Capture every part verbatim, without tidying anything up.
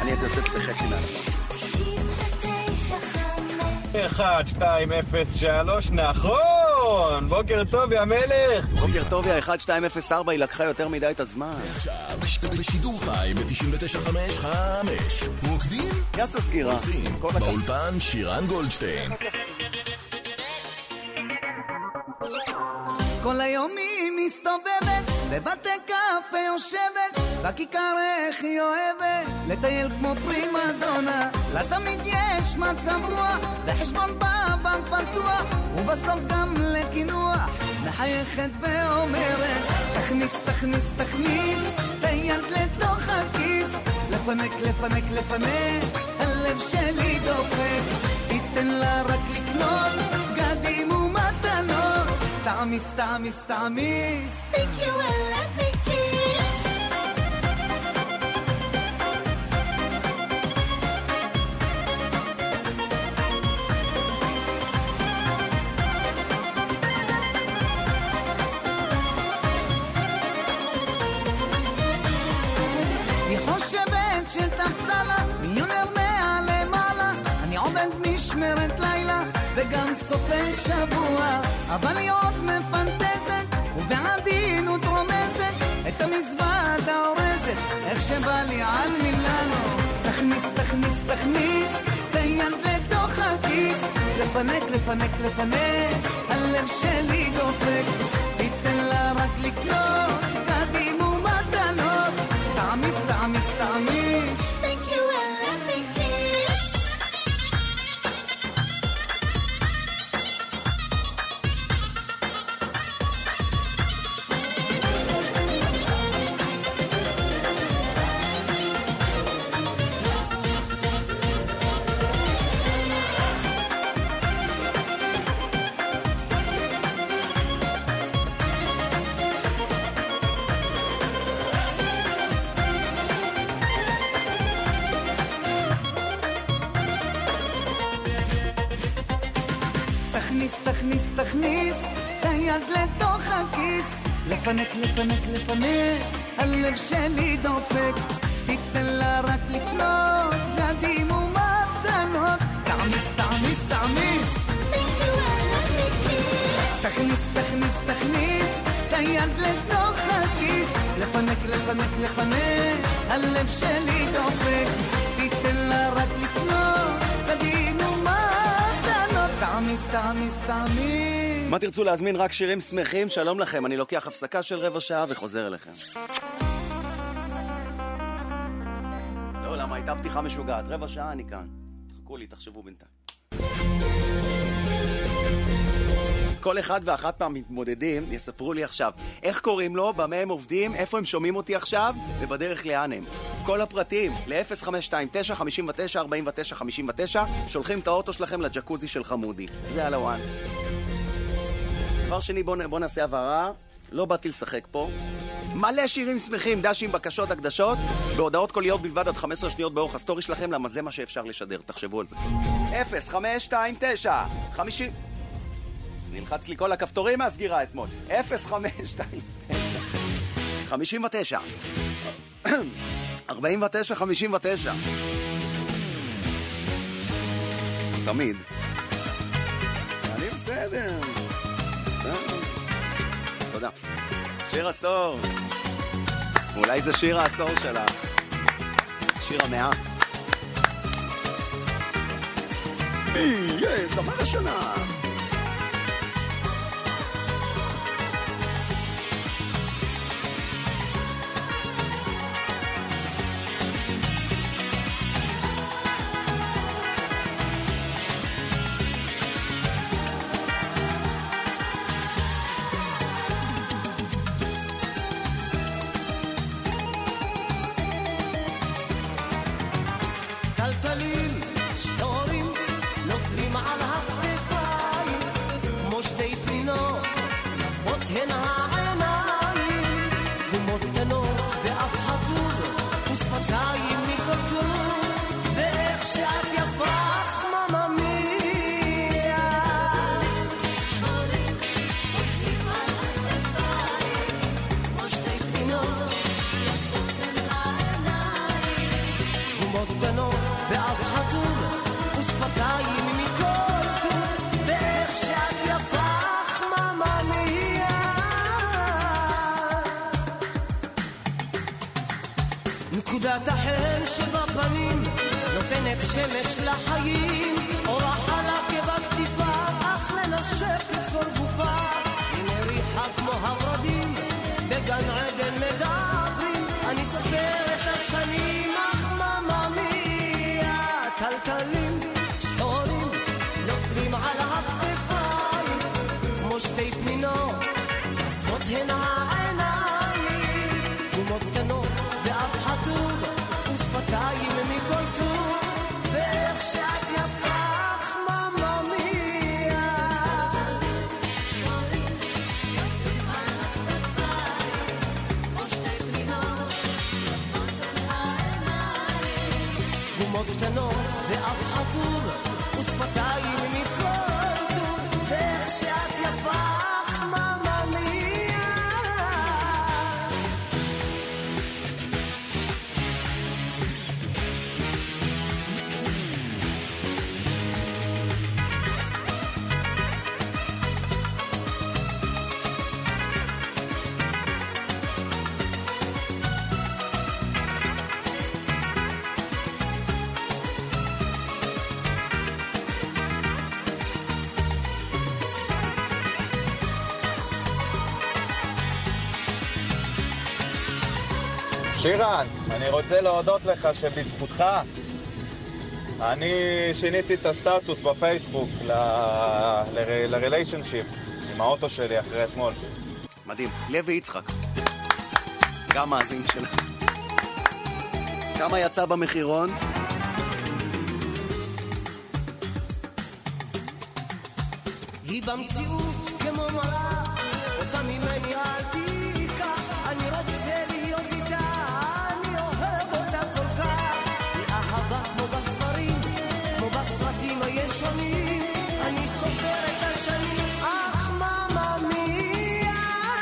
אני הייתי עושה את זה בחצי מהזמן. אחד, שתיים, אפס, שלוש, נכון! בוקר טוב, יא מלך! בוקר טוב, יא אחד, שתיים, אפס, ארבע, היא לקחה יותר מדי את הזמן. עכשיו, בשידור חי ב-תשעים ותשע חמש חמש. מוקדים? יאסה סגירה. באולפן שירן גולדשטיין. כל היום היא מסתובבת, בבתי קפה יושבת, בכיכר איך היא אוהבת, לטייל כמו פרימדונה, לה תמיד יש מצב רוח, וחשבון בבנק פתוח, ובסוף גם לקינוח, מחייכת ואומרת, תכניס, תכניס, תכניס, תיד לתוך הכיס, לפנק, לפנק, לפנק, הלב שלי דופק, תיתן לה רק לקנות, בגדים ומתנות, תעמיס, תעמיס, תעמיס, take you and let me kiss. היא חושבת שתחסה לה מיליונר מעלה, אני עובד משמרת לילה וגם סופי שבוע, אבל היא עוד מפנטזת ובעדינות רומזת את המזווד האורזת, איך שבא לי על מילאנו, תכניס, תכניס, תכניס תיד לתוך הכיס, לפנק, לפנק, לפנק, הלב שלי דופק, תיתן לה רק לקנות בגדים ומתנות, תעמיס, תעמיס, תעמיס, thank you and let me kiss. תכניס, תכניס, תכניס תיד לתוך הכיס, לפנק, לפנק, לפנק, הלב שלי דופק, תיתן לה רק לקנות בגדים ומתנות, תעמיס, תעמיס, תעמיס, תכניס, תכניס, תכניס תיד לתוך הכיס, לפנק, לפנק, לפנק, הלב שלי דופק, תיתן לה רק לקנות בגדים ומתנות, תעמיס, תעמיס, תעמיס. מה תרצו להזמין? רק שירים שמחים. שלום לכם, אני לוקח הפסקה של רבע שעה וחוזר אליכם. לא, למה הייתה פתיחה משוגעת. רבע שעה אני כאן. תחכו לי, תחשבו בינתיים. כל אחד ואחת מהמתמודדים יספרו לי עכשיו איך קוראים לו, במה הם עובדים, איפה הם שומעים אותי עכשיו ובדרך לאן הם. כל הפרטים ל-אפס חמש שתיים תשע חמש תשע ארבע תשע חמש תשע, שולחים את האוטו שלכם לג'קוזי של חמודי. זה על הוואן. דבר שני, בוא, בוא נעשה הבהרה, לא באתי לשחק פה. מלא שירים שמחים, דשים, בקשות, הקדשות, בהודעות קוליות בלבד עד חמש עשרה שניות באורך הסטורי שלכם, למה זה מה שאפשר לשדר, תחשבו על זה. אפס חמש שתיים תשע חמישים נלחץ לי כל הכפתורים מהסגירה אתמול. אפס חמש שתיים תשע חמישים ותשע ארבעים ותשע חמישים ותשע. תמיד אני בסדר. תודה. שיר עשור. אולי זה שיר העשור שלה. שיר המאה. יס, עבר השנה. גומות קטנות ואף חתול ושפתיים מכל טוב ואיך שאת יפך מממיה נקודת החן שבפנים נותנת שמש לחיים אורה חלקה בכתיפה אך לנשף את כל גופה היא מריחה כמו הורדים בגן עדן מדברים אני סופר את השנים אך מממיה טלטלים שחורים נופלים על הכתפיים כמו שתי פנינות יפות הן העיניים גומות קטנות ואף חתול ושפתיים מכל טוב ואיך שאת יפך מממיה שחורים נופלים על הכתפיים כמו שתי פנינות יפות הן העיניים גומות קטנות ואף חתול ושפתיים מכל טוב ואיך שאת יפך מממיה שירן, אני רוצה להודות לך שבזכותך אני שיניתי את הסטטוס בפייסבוק ל-relationship עם האוטו שלי אחרי אתמול. מדהים. לוי יצחק. גם מאזין שלך. כמה יצא במחירון? היא במציאות כמו מראה אותה ממני אל תיקח אני רוצה להיות איתה אני אוהב אותה כל כך היא אהבה כמו בספרים כמו בסרטים הישנים אני סופר את השנים אך מממיה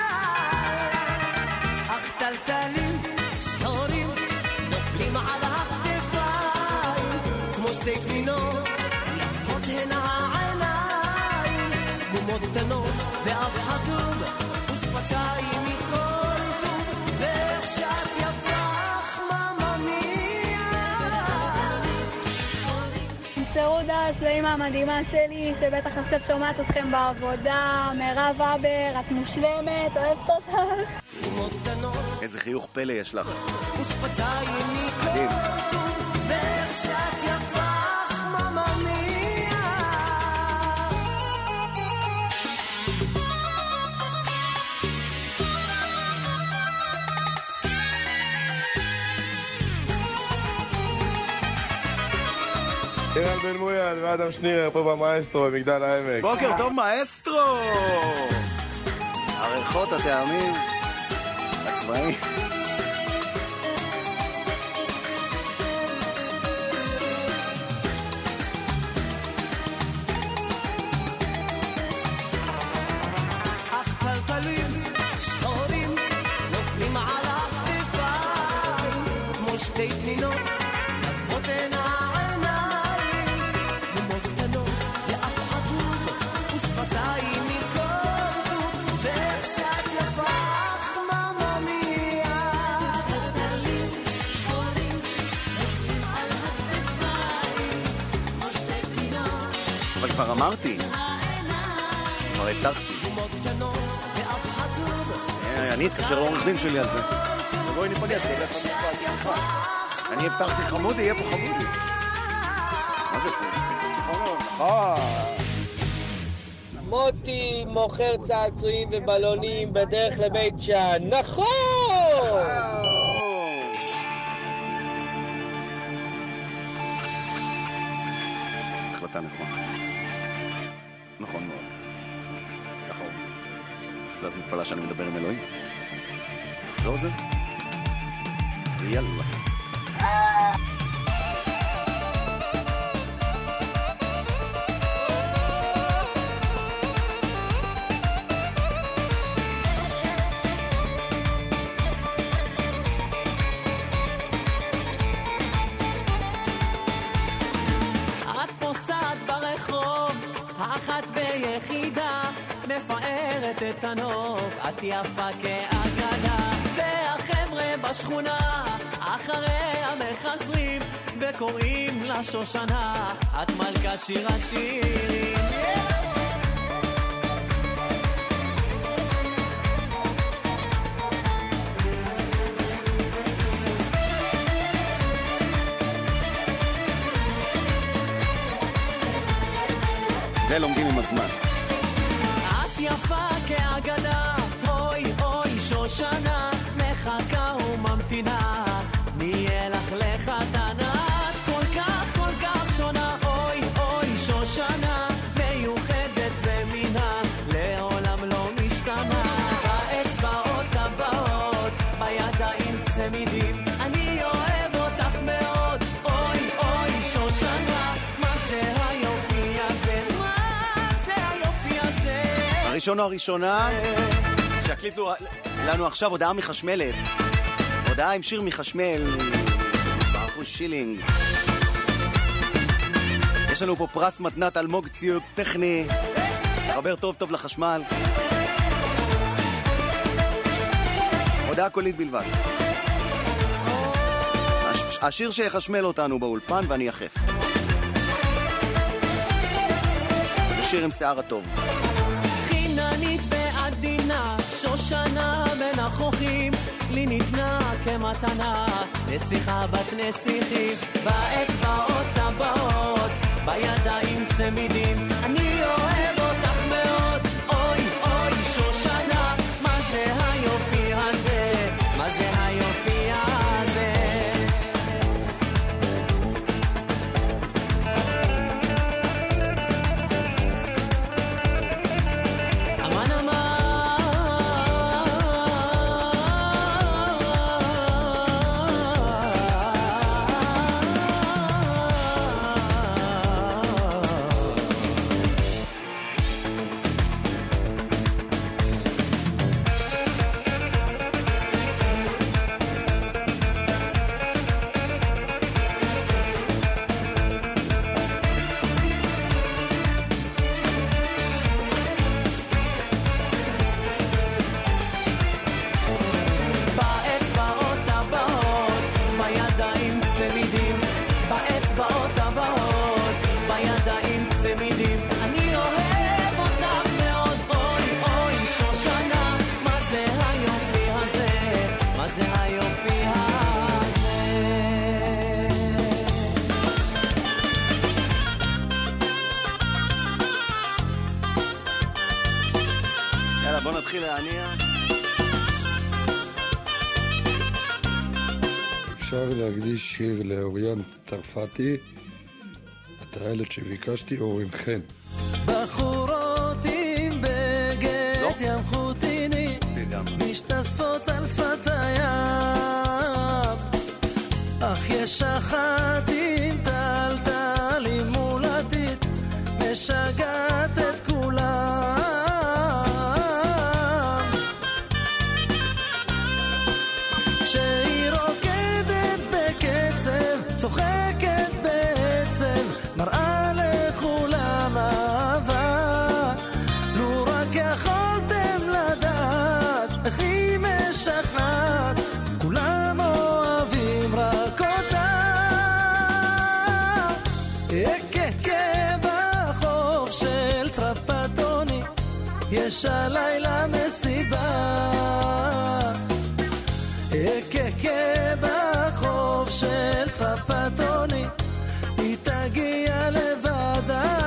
אך טלטלים שחורים נופלים על הכתפיים כמו שתי פנינות יפות הן העיניים גומות קטנות ואף חתול ושפתיים מכל טוב ואיך שאת יפך מממיה תמסרו דש לאמא המדהימה שלי שבטח עכשיו שומעת אתכם בעבודה מירב אבר, את מושלמת, אוהבת אותך גומות קטנות איזה חיוך פלא יש לך. ושפתיים מדהים. מכל טוב ואיך שאת יפך מממיה אייל בן מויאל ואדם שנירר פה במאסטרו במגדל העמק. בוקר טוב מאסטרו! הריחות, הטעמים, הצבעים. אך טלטלים שחורים נופלים על הכתפיים כמו שתי פנינות יפות הן העיניים גומות קטנות ואף חתול ושפתיים מכל טוב ואיך שאת יפך מממיה טלטלים שחורים נופלים על הכתפיים כמו שתי פנינות אבל כבר אמרתי, כבר הבטחתי. גומות קטנות ואף חתול אה, אני אתקשר לעורך דין שלי על זה. ובואי ניפגש, תלך למשפט, סליחה. אני הבטחתי חמודי, יהיה פה חמודי. מה זה פה? נכון. מוטי מוכר צעצועים ובלונים בדרך לבית שאן. נכון! החלטה נכונה. נכון מאוד. ככה עובדים. קצת מתפלא שאני מדבר עם אלוהים. זו זה? ויאללה. אחת ויחידה, מפארת את הנוף, את יפה כאגדה. והחבר'ה בשכונה אחריה מחזרים וקוראים לה שושנה, את מלכת שיר השירים. זה לומדים עם הזמן. את יפה כאגדה, אוי אוי שושנה, מחכה וממתינה, נהיה לך לחתנה. את כל כך כל כך שונה, אוי אוי שושנה, מיוחדת במינה, לעולם לא משתנה. באצבעות הבאות, בידיים צמידים, אני אוהב אותך מאוד, אוי אוי שושנה, מה זה היופי הזה, מה זה היופי הזה. הראשון או הראשונה שהקליטו לנו עכשיו הודעה מחשמלת, הודעה עם שיר מחשמל, באחוז שילינג. יש לנו פה פרס מתנת אלמוג ציוד טכני, חבר טוב טוב לחשמל. הודעה קולית בלבד. הש... השיר שיחשמל אותנו באולפן ואני אחף. זה שיר עם שיער הטוב. חיננית ועדינה, שושנה בין החוכים, לי ניתנה כמתנה, נסיכה בת נסיכים, באצבעות הבאות, בידיים צמידים, אני אוהב אותך מאוד, אוי אוי שושנה, מה זה היופי הזה, מה זה היופי הזה. אמן אמן באצבעות הבאות, בידיים צמידים, באצבעות הבאות, בידיים צמידים, אני אוהב אותך מאוד, אוי אוי שושנה, מה זה היופי הזה, מה זה היופי הזה. יאללה, בוא נתחיל להניע. אפשר להקדיש שיר לאוריאן צרפתי, הטיילת שביקשתי, אור עם חן. בחורות עם בגד ים חוטיני, משתספות על שפת הים, אך יש אחת עם טלטלים מולדית, משגעת את כולם. כשהיא רוקדת בקצב, צוחקת בעצב, מראה לכולם אהבה. לו רק יכולתם לדעת איך היא משכנעת, כולם אוהבים רק אותה. אקקה בחוף של טרפטוני, יש הלילה מסיבה. אקקה בחוף של טרפטוני, היא תגיע לבדה.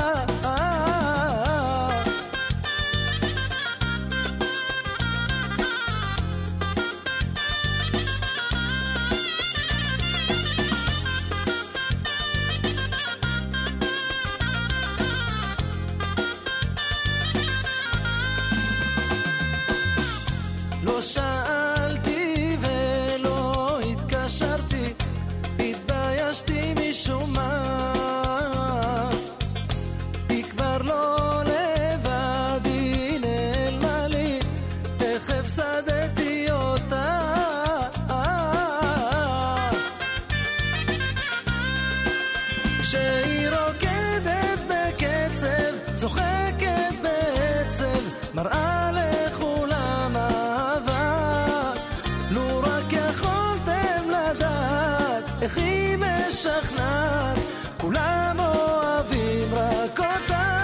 לא שאלתי ולא התקשרתי, התביישתי משום מה. היא כבר לא לבד, היא נעלמה לי, איך הפסדתי אותה. כשהיא רוקדת בקצב, צוחקת בעצב, מראה לכולם אהבה. לו רק יכולתם לדעת איך היא משכנעת, כולם אוהבים רק אותה.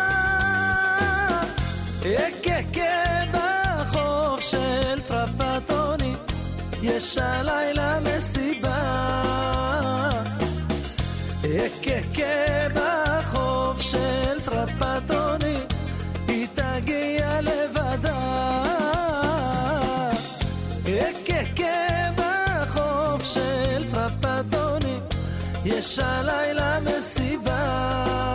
יקקה בחוף של טרפטוני, יש הלילה מסיבה. יקקה בחוף של טרפטוני, היא תגיע לבדה. יקקה בחוף של טרפטוני, יש הלילה מסיבה.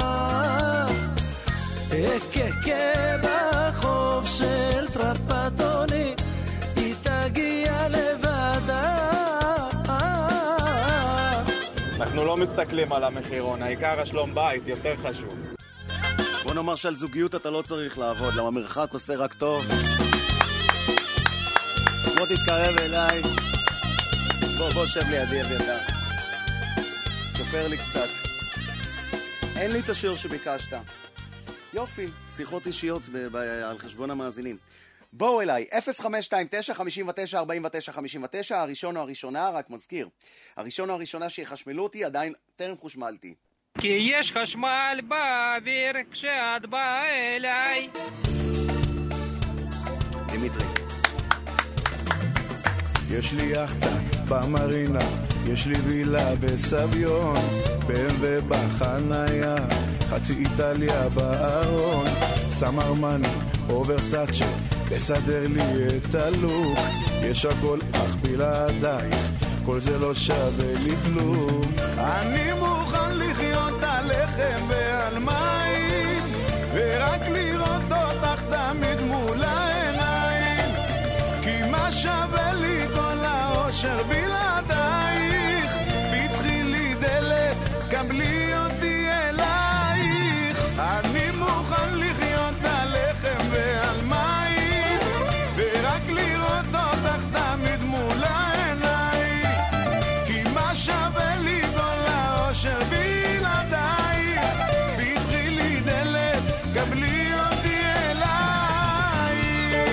יקקה בחוף של טרפטוני, היא תגיע לבדה. אנחנו לא מסתכלים על המחירון, העיקר השלום בית יותר חשוב. בוא נאמר שעל זוגיות אתה לא צריך לעבוד, למה מרחק עושה רק טוב. בוא תתקרב אליי, בוא בוא שב לידי אביתר, ספר לי קצת. אין לי את השיר שביקשת. יופי, שיחות אישיות ב- ב- על חשבון המאזינים. בואו אליי, אפס חמש שתיים תשע חמש תשע ארבע תשע חמש תשע, הראשון או הראשונה, רק מזכיר. הראשון או הראשונה שיחשמלו אותי, עדיין טרם חושמלתי. כי יש חשמל באוויר כשאת באה אליי. דמיטרי. יש לי יחטה במרינה, יש לי וילה בסביון, בם ובחניה, חצי איטליה בארון, סמרמני או ורסאצ'ה, לסדר לי את הלוק, יש הכל אך בלעדייך, כל זה לא שווה לי כלום. אני מוכן לחיות על לחם ועל מים, ורק לראות אותך תמיד מול העיניים, כי מה שווה לי כל האושר בלעדייך, פתחי לי דלת, קבלי אותי אלייך. אני מוכן לחיות על לחם ועל מים, ורק לראות אותך תמיד מול העיניים, כי מה שווה לי כל האושר בלעדייך, פתחי לי דלת, קבלי אותי אלייך.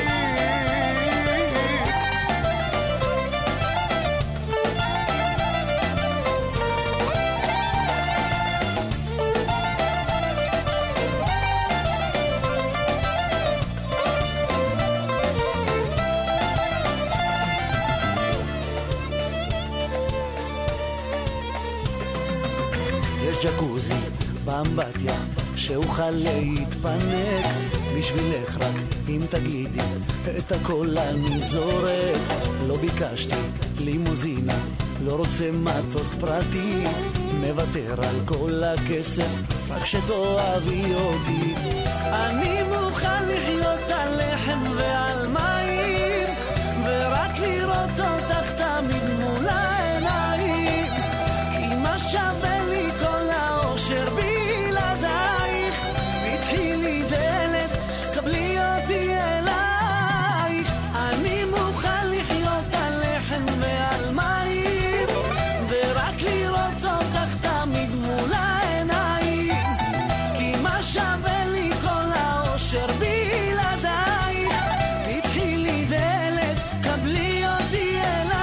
יש ג'קוזי באמבטיה שאוכל להתפנק, בשבילך רק אם תגידי את הכל אני זורק. לא ביקשתי לימוזינה, לא רוצה מטוס פרטי, מוותר על כל הכסף רק שתאהבי אותי. אני מוכן לחיות על לחם ועל מים, ורק לראות אותך תמיד מול העיניים, כי מה שווה לי כל האושר בלעדייך, פתחי לי דלת, קבלי אותי אלייך. אני מוכן לחיות על לחם ועל מים, ורק לראות אותך תמיד מול העיניים, כי מה שווה לי כל האושר בלעדייך, פתחי לי דלת, קבלי אותי אלייך.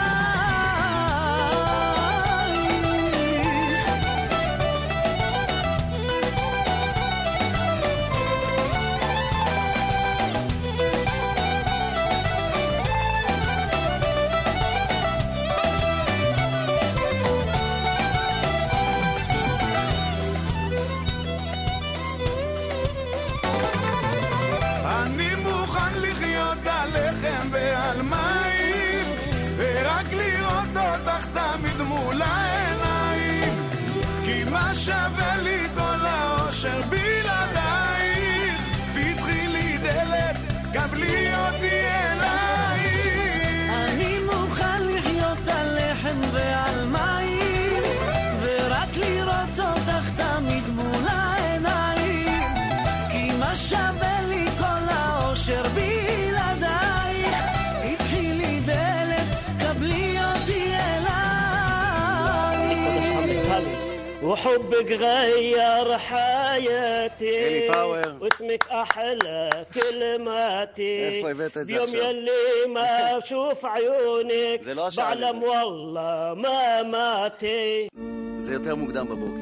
אני מוכן לחיות על לחם ועל מים, ורק לראות אותך תמיד מול העיניים, כי מה שווה לי כל האושר בלעדייך, פתחי לי דלת, קבלי אותי אלייך. אני מוכן לחיות על לחם ועל מים, ורק לראות אותך תמיד מול העיניים, כי מה שווה לי כל האושר בלעדייך, פתחי לי דלת, קבלי אותי אלייך. وحبك غير حياتي إلي باور. واسمك أحلى كلماتي איפה הבאת את זה ביום עכשיו? ילי ما أشوف عيونك זה לא השעה بعلم לזה. والله ما ماتي זה יותר מוקדם בבוקר.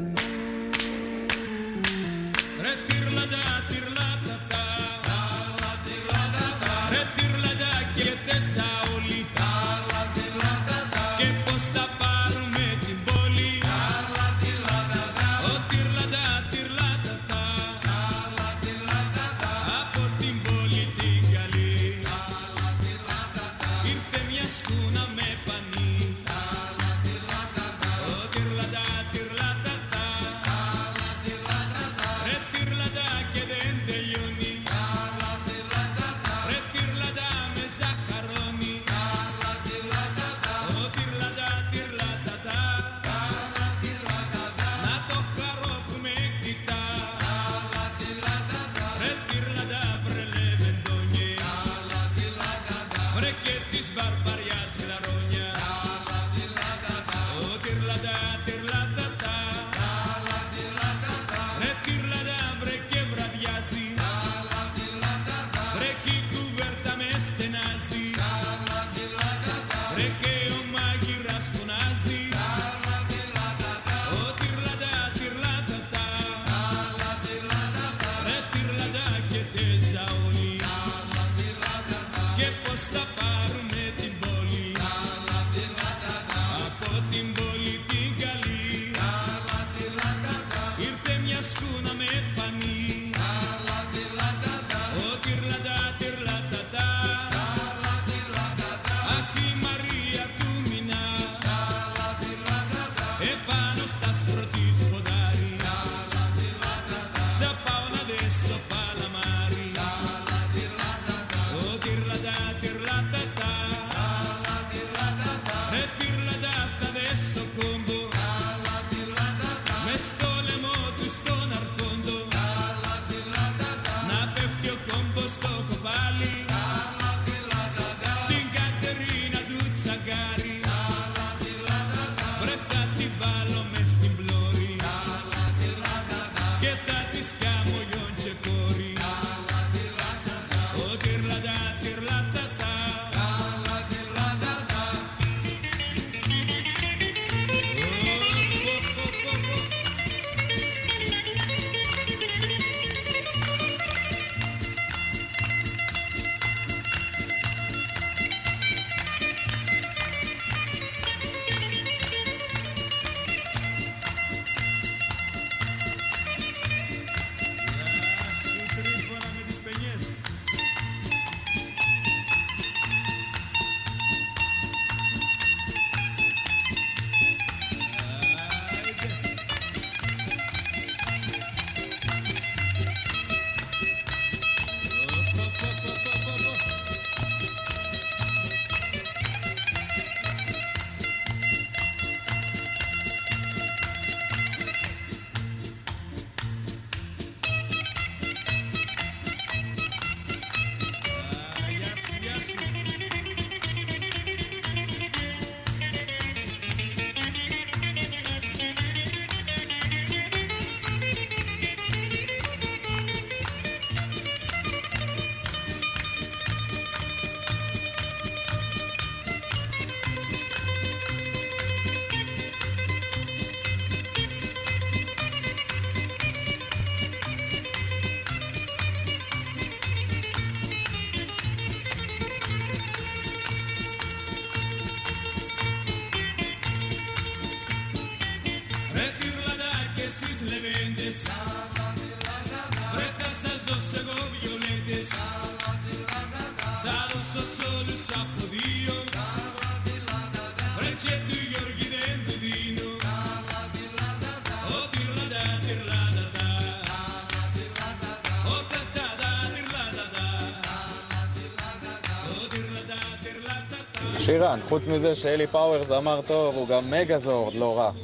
שירן, חוץ מזה שאלי פאוור זמר טוב, הוא גם מגזורד, לא רע.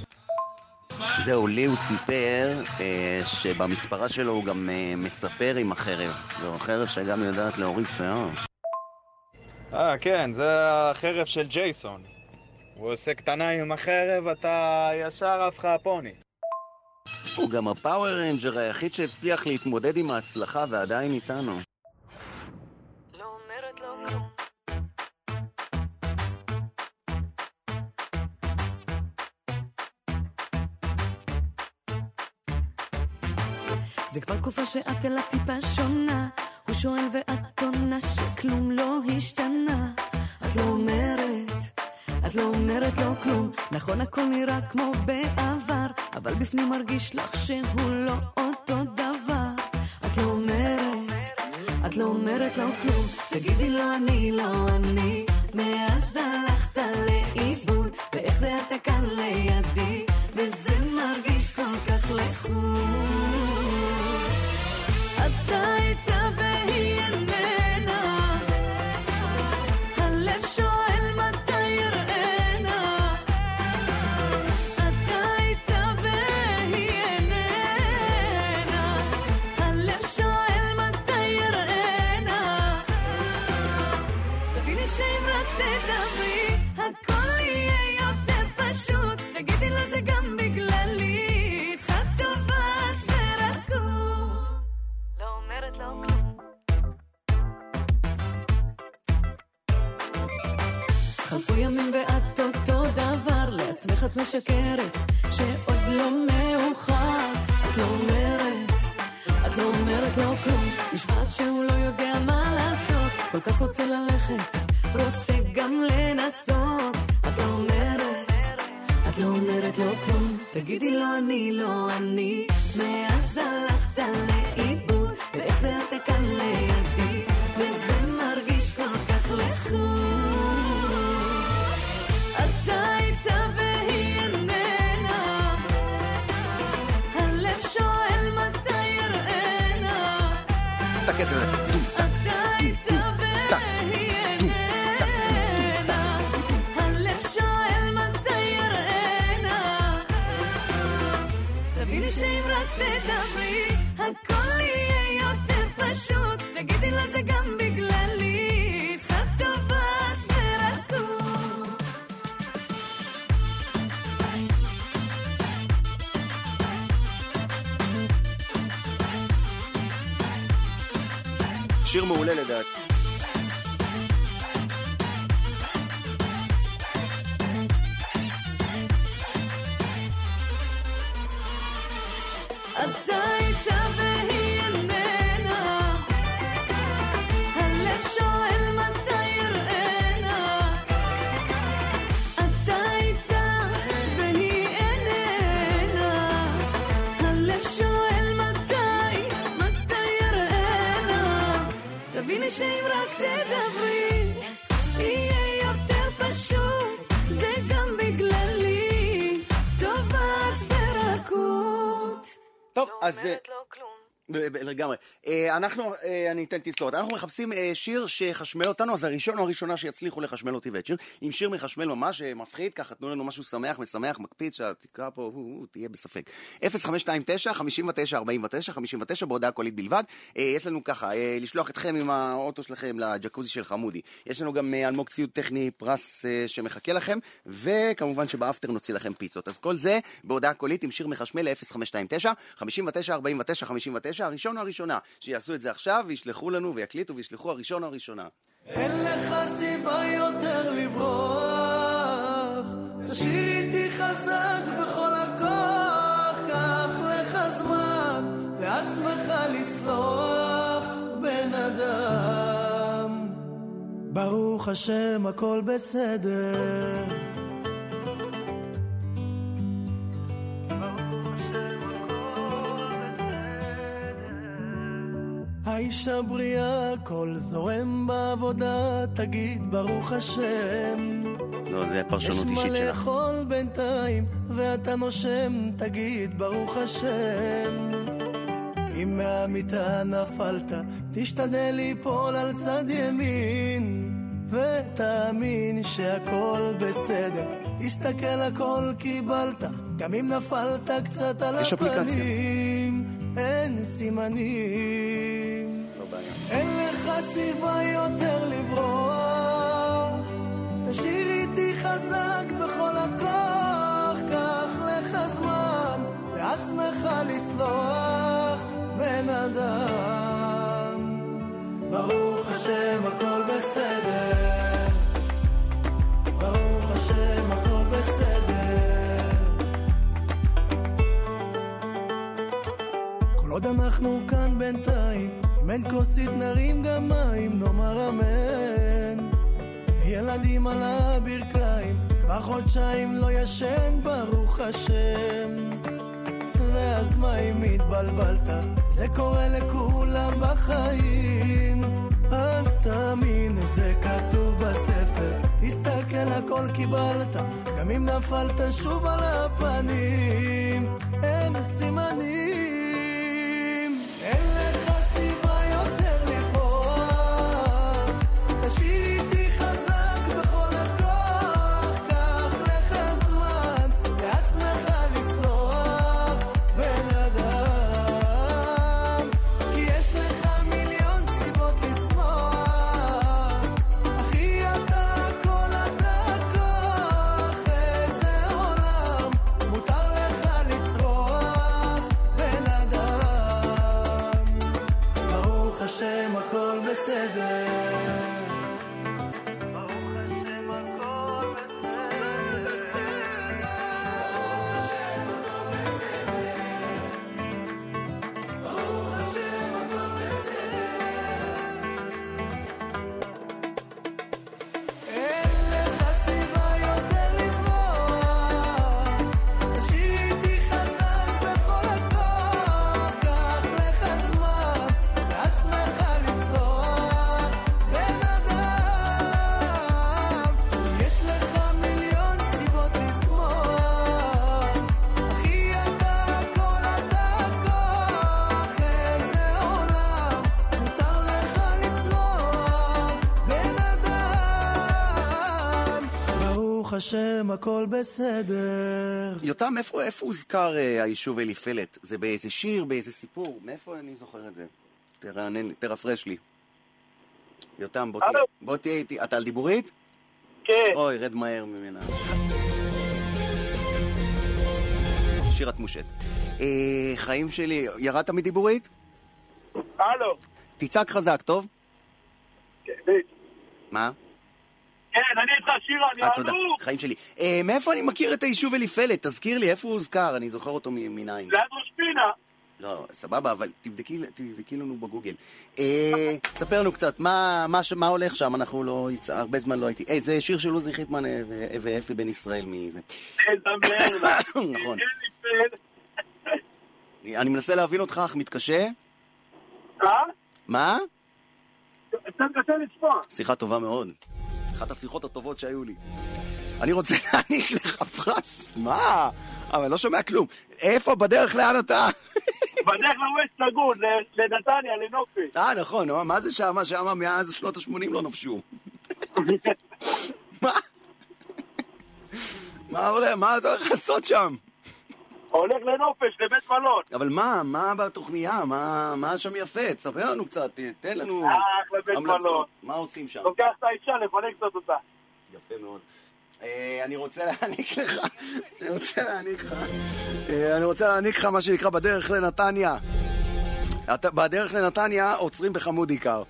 זהו, לי הוא סיפר אה, שבמספרה שלו הוא גם אה, מספר עם החרב. זו חרב שגם יודעת להוריד שיער. אה, כן, זה החרב של ג'ייסון. הוא עושה קטנה עם החרב, אתה ישר עף לך הפוני. הוא גם הפאוור רנג'ר היחיד שהצליח להתמודד עם ההצלחה ועדיין איתנו. לא אומרת לא כלום. זה כבר תקופה שאת אליו טיפה שונה, הוא שואל ואת עונה שכלום לא השתנה. את לא אומרת, את לא אומרת לא כלום. נכון הכל נראה כמו בעבר, אבל בפנים מרגיש לך שהוא לא אותו דבר. את לא אומרת, את לא אומרת לא כלום. תגידי לא אני, לא אני, מאז הלכת לאיבוד, ואיך זה אתה כאן לידי, וזה מרגיש כל כך לחוד. אתה איתה והיא איננה, הלב שואל מתי יראנה. אתה איתה והיא איננה, הלב שואל מתי יראנה. תביני שאם רק תדברי הכל יהיה יותר פשוט. תגידי לה זה גם בגללי, איתך טובת ורקוב. לא אומרת לא כלום. חלפו ימים ואת אותו דבר, לעצמך את משקרת שעוד לא מאוחר. את לא אומרת, את לא אומרת לא כלום. נשמעת שהוא לא יודע מה לעשות, כל כך רוצה ללכת, רוצה גם לנסות. את לא אומרת, את לא אומרת לא כלום. תגידי לא אני, לא אני, מאז הלכת לאיבוד, ואיך זה אתה כאן לידי, וזה מרגיש כל כך לחוד. אתה איתה והיא איננה, הלב שואל מתי יראנה. את הקצב הזה. אתה איתה והיא איננה, הלב שואל מתי יראנה. תביני שאם רק תדברי הכל יהיה יותר פשוט. תגידי לה זה גם בגללי, איתך טובת ורקוב. שיר מעולה לדעת. אתה איתה והיא איננה, הלב שואל מתי יראנה. אתה איתה והיא איננה, הלב שואל מתי, מתי יראנה. תביני שאם רק תדברי יהיה יותר פשוט. זה גם בגללי, טובת ורקות. טוב, אז... לא אומרת לא כלום. לגמרי. אנחנו, אני אתן תזכורת, אנחנו מחפשים שיר שחשמל אותנו, אז הראשון או הראשונה שיצליחו לחשמל אותי ואת שיר, עם שיר מחשמל ממש מפחיד, ככה תנו לנו משהו שמח, משמח, מקפיץ, שהתקרא פה, הוא, הוא, תהיה בספק. אפס חמש שתיים תשע חמש תשע ארבע תשע חמש תשע בהודעה קולית בלבד. יש לנו ככה, לשלוח אתכם עם האוטו שלכם לג'קוזי של חמודי. יש לנו גם אלמוג ציוד טכני פרס שמחכה לכם, וכמובן שבאפטר נוציא לכם פיצות. אז כל זה בהודעה קולית עם שיר מחשמל ל-אפס חמש שתיים תשע חמש תשע ארבע תשע חמש תשע. הראשון או הראשונה שיעשו את זה עכשיו וישלחו לנו ויקליטו וישלחו הראשון או הראשונה. אין לך סיבה יותר לברוח, תשאיר איתי חזק בכל הכוח, קח לך זמן לעצמך לסלוח בן אדם. ברוך השם הכל בסדר, האיש הבריאה, כל זורם בעבודה, תגיד ברוך השם. לא, זה פרשנות אישית שלך. יש מה לאכול בינתיים, ואתה נושם, תגיד ברוך השם. אם מהמיטה נפלת, תשתדל ליפול על צד ימין, ותאמין שהכל בסדר, תסתכל הכל קיבלת, גם אם נפלת קצת על הפנים, אין סימנים. אין לך סיבה יותר לברוח, תשאיר איתי חזק בכל לסלוח בן אדם. ברוך השם הכל בסדר, ברוך השם הכל בסדר. כל עוד אנחנו כאן בינתיים, אם אין כוסית נרים גם מים, נאמר אמן. ילדים על הברכיים, כבר חודשיים לא ישן, ברוך השם. ואז מה אם התבלבלת, זה קורה לכולם בחיים. אז תאמין, זה כתוב בספר, תסתכל הכל קיבלת, גם אם נפלת שוב על הפנים. אין סימנים, אין לך סיבה יותר לברוח, תשאיר איתי חזק בכל הכוח, קח לך זמן לעצמך לסלוח בן אדם, כי יש לך מיליון סיבות לשמוח, אחי אתה הכל אתה כוח, איזה עולם מותר לך לצרוח בן אדם. ברוך השם הכל בסדר, השם הכל בסדר. יותם, איפה, איפה הוזכר אה, היישוב אליפלט? זה באיזה שיר, באיזה סיפור? מאיפה אני זוכר את זה? תרענן, תרפרש לי. יותם, בוא, תה, בוא תהיה איתי. אתה על דיבורית? כן. אוי, רד מהר ממנה. שיר התמושת. אה, חיים שלי, ירדת מדיבורית? הלו. תצעק חזק, טוב? כן. מה? כן, אני איתך שירה, אני אלוף. תודה, אלוף. חיים שלי. אה, מאיפה אני מכיר את היישוב אליפלט? תזכיר לי, איפה הוא הוזכר? אני זוכר אותו מנין. ליד ראש פינה. לא, סבבה, אבל תבדקי, תבדקי לנו בגוגל. אה, ספר לנו קצת, מה, מה, מה הולך שם? אנחנו לא, הרבה זמן לא הייתי. אה, זה שיר של עוזי חיטמן ואפי בן ישראל מזה. תדבר לה. נכון. אני מנסה להבין אותך, אך מתקשה. אה? מה? קצת קשה לצפוע. שיחה טובה מאוד. אחת השיחות הטובות שהיו לי. אני רוצה להעניק לך פרס. מה? אבל לא שומע כלום. איפה? בדרך לאן אתה? בדרך לווסט לגוד, לנתניה, לנופש. אה, נכון. מה זה שם? שם מאז שנות ה-שמונים לא נפשו. מה? מה הולך? מה אתה הולך לעשות שם? הולך לנופש, לבית מלון. אבל מה? מה בתוכניה? מה, מה שם יפה? תספר לנו קצת, תן לנו אה, לבית מלון. מה עושים שם? לוקח את האישה, לפנק קצת אותה. יפה מאוד. אה, אני רוצה להעניק לך, אני רוצה להעניק לך, אה, אני רוצה להעניק לך מה שנקרא בדרך לנתניה. בדרך לנתניה עוצרים בחמוד עיקר.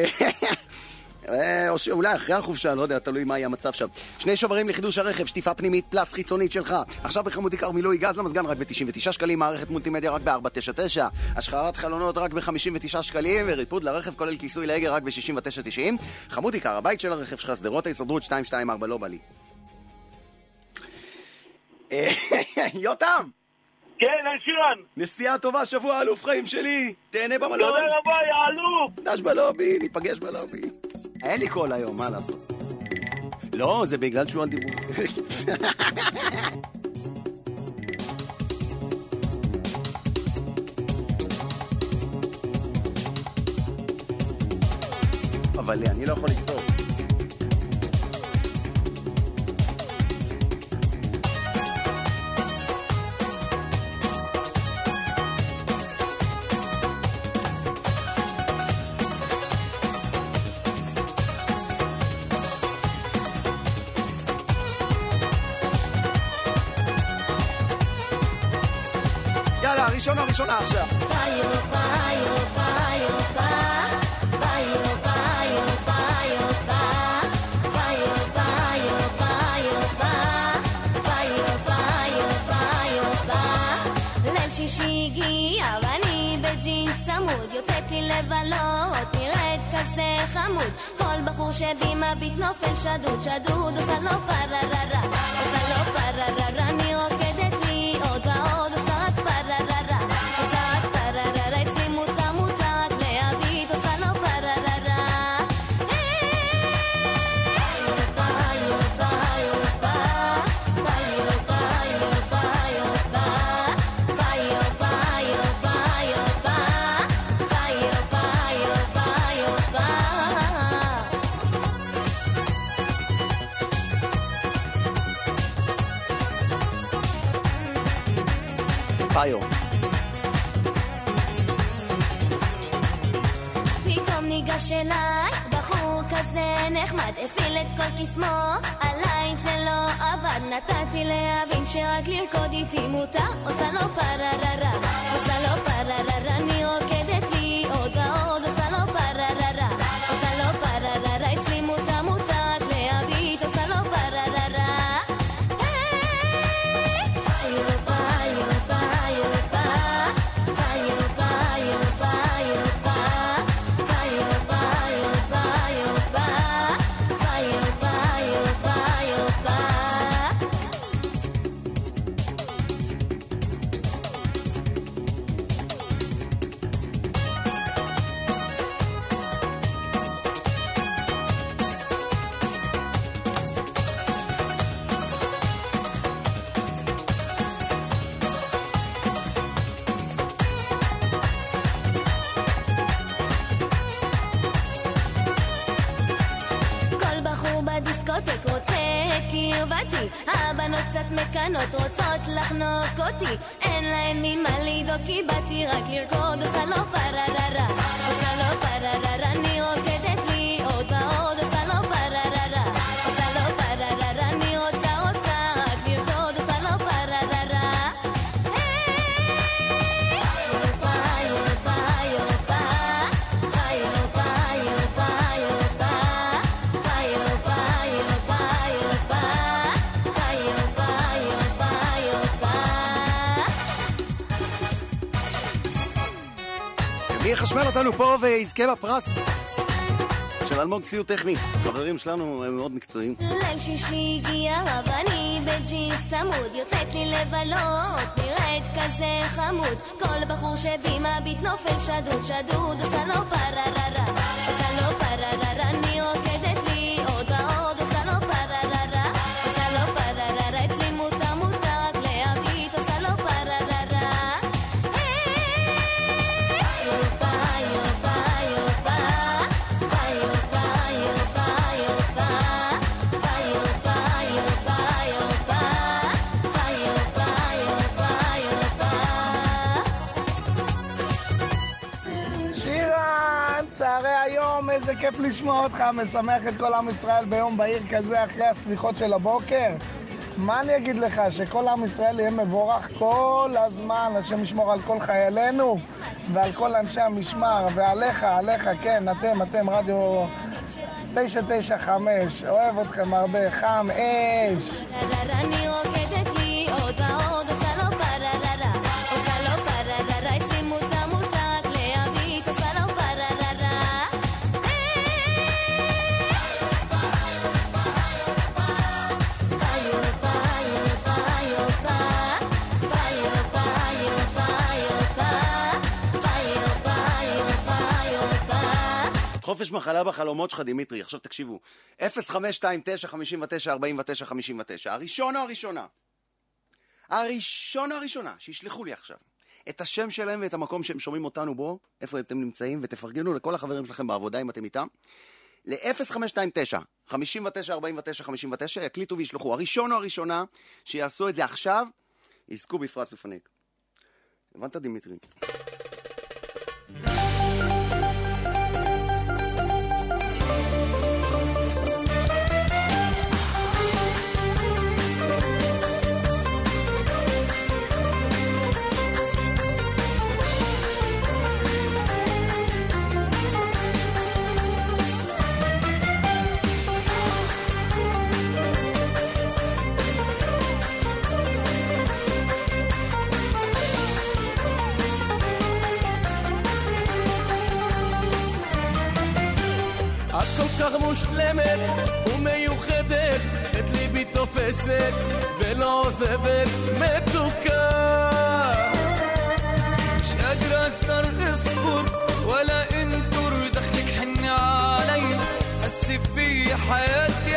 או אולי אחרי החופשה, לא יודע, תלוי מה יהיה המצב שם. שני שוברים לחידוש הרכב, שטיפה פנימית פלס חיצונית שלך. עכשיו בחמוד עיקר מילוי גז למזגן רק ב-תשעים ותשעה שקלים, מערכת מולטימדיה רק ב-ארבע תשעים ותשע, השחרת חלונות רק ב-חמישים ותשעה שקלים, וריפוד לרכב כולל כיסוי להגר רק ב-שישים ותשע תשעים. חמוד עיקר, הבית של הרכב שלך, סדרות ההסתדרות שתיים שתיים ארבע, לא בא לי. יותם! כן, שירן. נסיעה טובה, שבוע אלוף חיים שלי. תהנה במלון. תודה רבה, יא אלוף. דש בלובי, ניפגש בלובי. אין לי קול היום, מה לעשות? לא, זה בגלל שהוא על דיבור. אבל אני לא יכול לקצור. יאללה, הראשון הראשונה עכשיו. ביי ביי ביי ביי ביי ביי שישי הגיע ואני בג'ינס צמוד יוצאתי לבלות נראית כזה חמוד כל בחור שבי מביט נופל שדוד שדוד עושה לו פרררה עושה לו פרררה אני רוקדת לי עוד ועוד עושה רק פרררה עושה רק פרררה אצלי מותר מותר רק להביט עושה לו פרררה ביו. פתאום ניגש אליי בחור כזה נחמד הפעיל את כל קסמו עליי זה לא עבד נתתי להבין שרק לרקוד איתי מותר עושה לו פרררה עושה לו פרררה אני רוקדת לי עוד ועוד עושה לו פרררה עושה לו פרררה אצלי מותר מותר רק להביט עושה לו פרררה הבנות קצת מקנות רוצות לחנוק אותי אין להן ממה לדאוג כי באתי רק לרקוד עושה לו פרררה עושה לו פרררה אני רוקדת לי עוד ועוד עושה לו פרררה עושה לו פרררה אני רוצה רוצה רק לרקוד עושה לו פרררה מי יחשמל אותנו פה ויזכה בפרס של אלמוג ציוד טכני. חברים שלנו הם מאוד מקצועיים. ליל שישי הגיע ואני בג'ינס צמוד יוצאת לי לבלות נראית כזה חמוד כל בחור שבי מביט נופל שדוד שדוד עושה לו פרררה עושה לו פרררה אני רוקדת לי עוד ועוד עושה לו פרררה עושה לו פרררה אצלי מותר מותר רק להביט עושה לו פרררה איזה כיף לשמוע אותך, משמח את כל עם ישראל ביום בהיר כזה אחרי הסליחות של הבוקר. מה אני אגיד לך, שכל עם ישראל יהיה מבורך כל הזמן, השם ישמור על כל חיילינו ועל כל אנשי המשמר ועליך, עליך, כן, אתם, אתם רדיו תשע תשע חמש, אוהב אתכם הרבה, חם אש. אני רוקדת לי עוד ועוד עושה לו פרררה עושה לו פרררה אצלי מותר מותר רק להביט עושה לו פרררה חופש מחלה בחלומות שלך דימיטרי. עכשיו תקשיבו, אפס חמש שתיים תשע חמש תשע ארבע תשע חמש תשע. הראשון או הראשונה הראשון או הראשונה שישלחו לי עכשיו את השם שלהם ואת המקום שהם שומעים אותנו בו, איפה אתם נמצאים, ותפרגנו לכל החברים שלכם בעבודה אם אתם איתם, ל-אפס חמש שתיים תשע חמש תשע ארבע תשע חמש תשע. יקליטו וישלחו. הראשון או הראשונה שיעשו את זה עכשיו יזכו בפרס בפנק. הבנת דימיטרי? כך מושלמת ומיוחדת, את ליבי תופסת ולא עוזבת, מתוקה. مش قادر اكتر اصبر ولا انطر، دخلك حن علي حسي في حياتي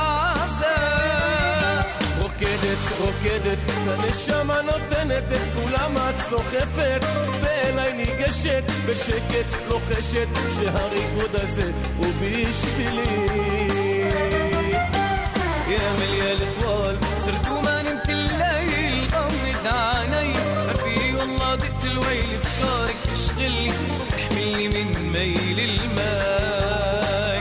عذاب. רוקדת, רוקדת, לנשמה נותנת את כולם את סוחפת, ואליי ניגשת בשקט לוחשת שהריקוד הזה הוא בשבילי. يا مليال طوال صرت وما نمت الليل، غمض عيني ما في والله ضئت الويل، افكارك تشغلني تحملني من ميل الماي.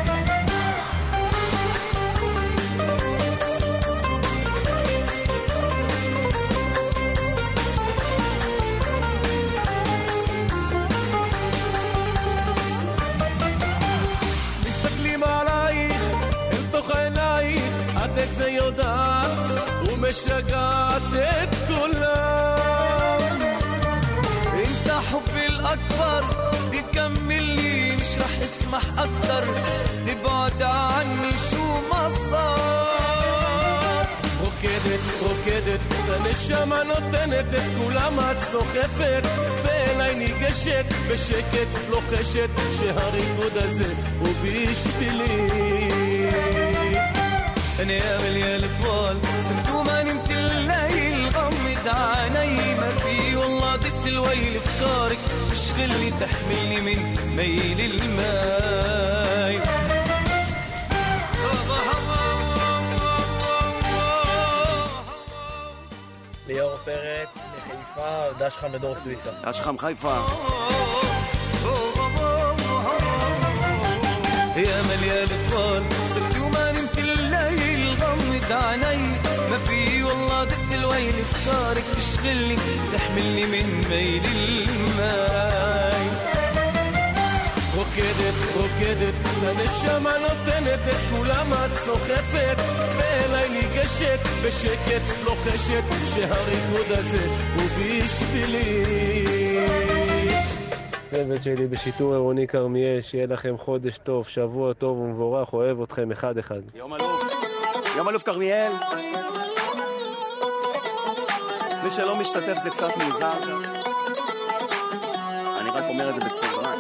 את זה יודעת ומשגעת את כולם. انت حبي الاكبر دي تكملني، مش رح اسمح اكتر تبعد عني شو ما صار. רוקדת, רוקדת, לנשמה נותנת את כולם את סוחפת, ואליי ניגשת בשקט לוחשת שהריקוד הזה הוא בשבילי. أنا يا مليال طوال سمت وما نمت الليل، غمض عيني ما في والله ضدت الويل، افكارك تشغلني تحملني من ميل الماي. ליאור פרץ מחיפה, דש חם בדור סוויסה. דש חם חיפה. يا مليال طوال سمت وما نمت الليل، غمض عيني ما في والله ضدت الويل، افكارك تشغلني تحملني من ميل الماي. רוקדת, רוקדת, לנשמה נותנת את כולם את סוחפת, ואליי ניגשת בשקט לוחשת שהריקוד הזה הוא בשבילי. צוות שלי בשיטור עירוני כרמיאל, שיהיה לכם חודש טוב, שבוע טוב ומבורך, אוהב אתכם אחד אחד. יום אלוף, יום אלוף כרמיאל. מי שלא משתתף זה קצת מוזר, אני רק אומר את זה בסוגריים.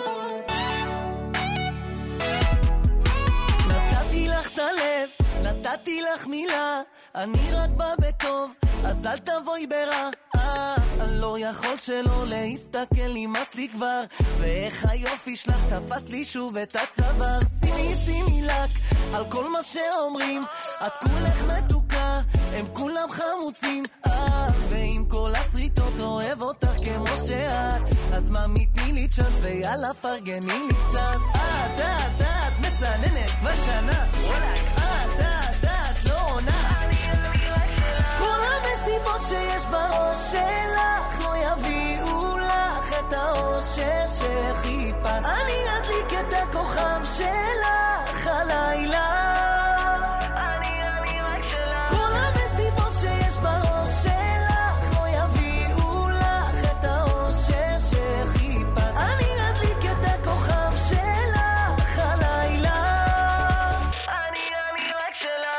נתתי לך את הלב, נתתי לך מילה, אני רק בא בטוב, אז אל תבואי ברע. אני לא יכול שלא להסתכל, נמאס לי כבר, ואיך היופי שלך תפס לי שוב את הצוואר. שימי שימי לק על כל מה שאומרים, את כולך מתוקה, הם כולם חמוצים, אה, ועם כל הסריטות אוהב אותך כמו שאת, אז מה מתני לי צ'אנס ויאללה פרגני לי קצת. את, את, את מסננת כבר שנה, את, את, את לא עונה, כל המסיבות שיש בראש שלך לא יביאו לך את האושר שחיפש. אני אדליק את הכוכב שלך הלילה, אני אני רק שלך. כל המסיבות שיש בראש שלך לא יביאו לך את האושר שחיפש. אני אדליק את הכוכב שלך הלילה, אני אני רק שלך.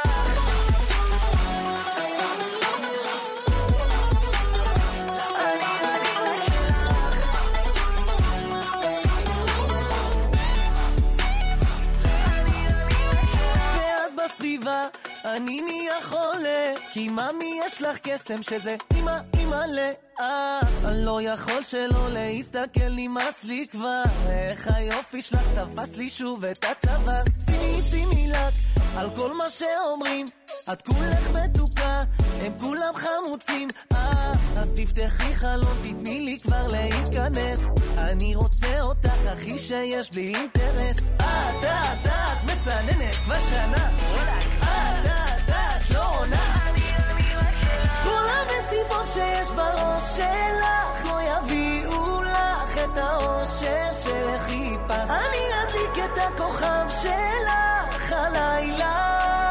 אני נהיה חולה, כי ממי יש לך קסם שזה אמא אמא לאה. אני לא יכול שלא להסתכל, נמאס לי כבר, איך היופי שלך תפס לי שוב את הצוואר. שימי שימי לק על כל מה שאומרים, את כולך מתוקה, הם כולם חמוצים, אה, אז תפתחי חלון, תתני לי כבר להיכנס, אני רוצה אותך הכי שיש בלי אינטרס. את, את, את מסננת כבר שנה, את, את, את לא עונה, כל המסיבות שיש בראש שלך לא יביאו לך את האושר שחיפש. אני אדליק את הכוכב שלך הלילה,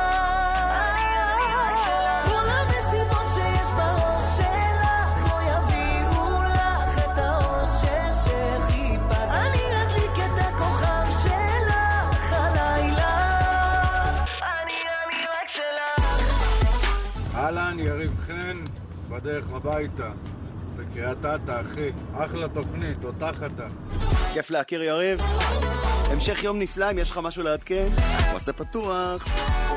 כל המסיבות שיש בראש שלך לא יביאו לך את האושר שחיפש. אני אדליק את הכוכב שלך הלילה. בדרך הביתה. בקריית אתא, אחי. אחלה תוכנית, אותך אתה. כיף להכיר יריב. המשך יום נפלא, אם יש לך משהו לעדכן, הוא עושה פתוח.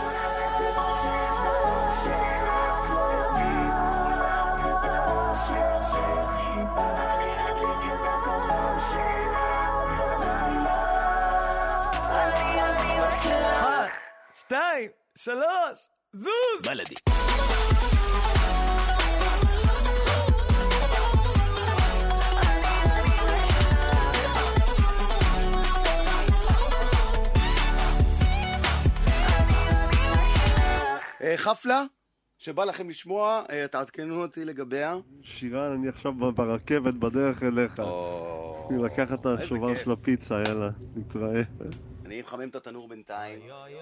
אחת, שתיים, שלוש, זוז! בלדי. חפלה, שבא לכם לשמוע, תעדכנו אותי לגביה. שירן, אני עכשיו ברכבת בדרך אליך. אני לקח את השובר של הפיצה, יאללה, נתראה. אני מחמם את התנור בינתיים.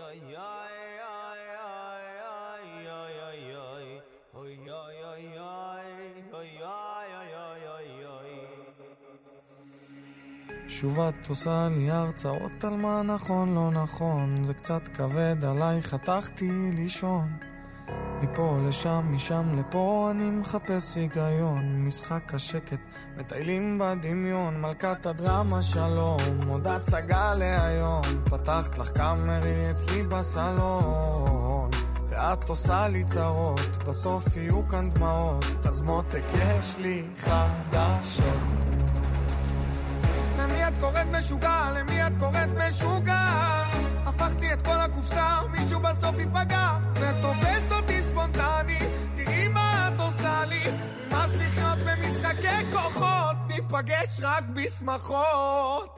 שוב את עושה לי הרצאות על מה נכון לא נכון, זה קצת כבד עליי, חתכתי לישון. מפה לשם, משם לפה, אני מחפש היגיון. משחק השקט, מטיילים בדמיון, מלכת הדרמה שלום, עוד הצגה להיום. פתחת לך קאמרי אצלי בסלון, ואת עושה לי צרות, בסוף יהיו כאן דמעות. אז מותק יש לי חדשות. למי את קוראת משוגע? למי את קוראת משוגע? הפכתי את כל הקופסה, מישהו בסוף ייפגע. זה תופס אותי ספונטני, תראי מה את עושה לי. נמאס לחיות במשחקי כוחות, ניפגש רק בשמחות.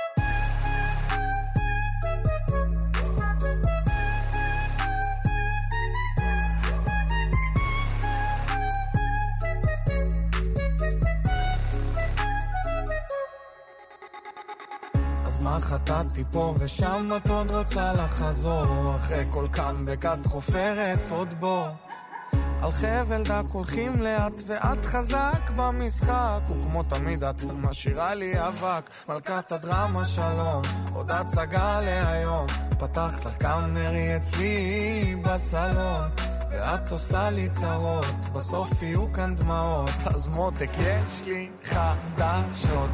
מה חטאתי פה ושם, את עוד רוצה לחזור. אחרי כל קאמבק את חופרת עוד בור. על חבל דק הולכים לאט ואת חזק במשחק, וכמו תמיד את משאירה לי אבק. מלכת הדרמה שלום, עוד הצגה להיום. פתחת לך קאמרי אצלי בסלון, ואת עושה לי צרות, בסוף יהיו כאן דמעות. אז מותק יש לי חדשות.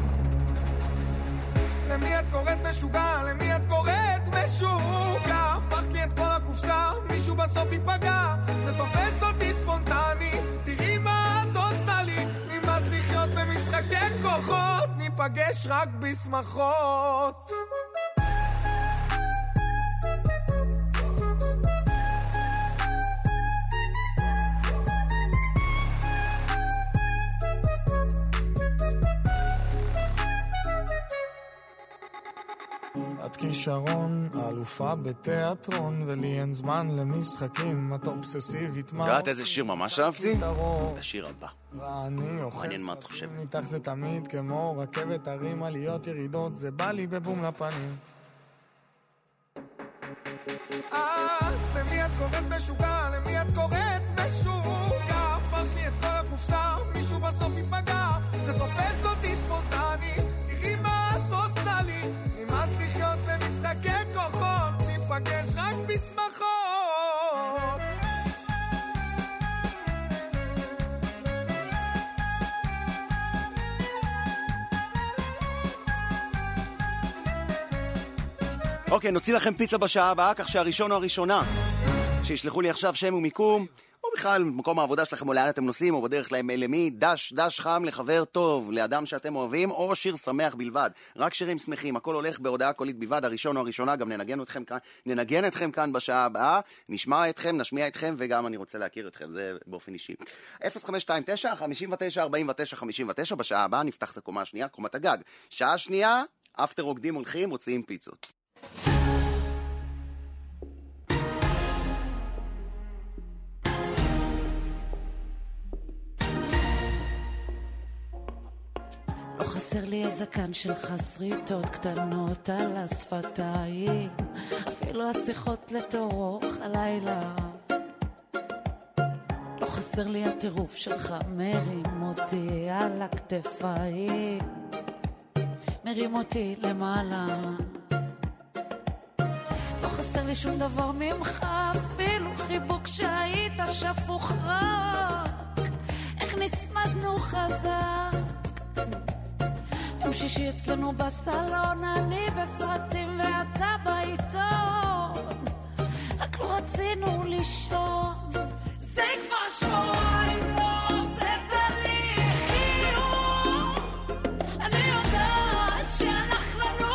למי את קוראת משוגע? למי את קוראת משוגע? הפכת לי את כל הקופסה, מישהו בסוף ייפגע. זה תופס אותי ספונטני, תראי מה את עושה לי. נמאס לחיות במשחקי כוחות, ניפגש רק בשמחות. את כישרון, אלופה בתיאטרון, ולי אין זמן למשחקים, את אובססיבית. את יודעת איזה שיר ממש אהבתי? את השיר הבא. ואני מעניין מה את חושבת. איתך זה תמיד כמו רכבת הרים, עליות ירידות, זה בא לי בבום לפנים. אה, למי את קוראת משוגע? למי את קוראת משוגע? הפכת לי את כל הקופסה, מישהו בסוף ייפגע. זה תופס אותי ספונטני, תראי מה את עושה לי. נמאס לחיות במשחקי כוחות, ניפגש רק בשמחות. אוקיי, נוציא לכם פיצה בשעה הבאה, כך שהראשון או הראשונה שישלחו לי עכשיו שם ומיקום, או בכלל מקום העבודה שלכם, או לאן אתם נוסעים, או בדרך להם למי, דש, דש חם לחבר טוב, לאדם שאתם אוהבים, או שיר שמח בלבד. רק שירים שמחים, הכל הולך בהודעה קולית בלבד, הראשון או הראשונה, גם ננגן אתכם כאן, ננגן אתכם כאן בשעה הבאה, נשמע אתכם, נשמיע אתכם, וגם אני רוצה להכיר אתכם, זה באופן אישי. אפס חמש שתיים תשע חמש תשע ארבעים ותשע חמישים ותשע, בשעה הבאה נפתח את הקומה השנייה, קומת הגג. שעה שנייה, אפטר רוקדים הולכים, מוציאים פיצות. לא חסר לי הזקן שלך, שריטות קטנות על השפתיים, אפילו השיחות לתורך הלילה. לא חסר לי הטירוף שלך, מרים אותי על הכתפיים, מרים אותי למעלה. לא חסר לי שום דבר ממך, אפילו חיבוק שהיית שפוך רק. איך נצמדנו חזק. יום שישי אצלנו בסלון, אני בסרטים ואתה בעיתון, רק לא רצינו לישון. זה כבר שבועיים לא עוזרת לי חיוך, אני יודעת שהלך לנו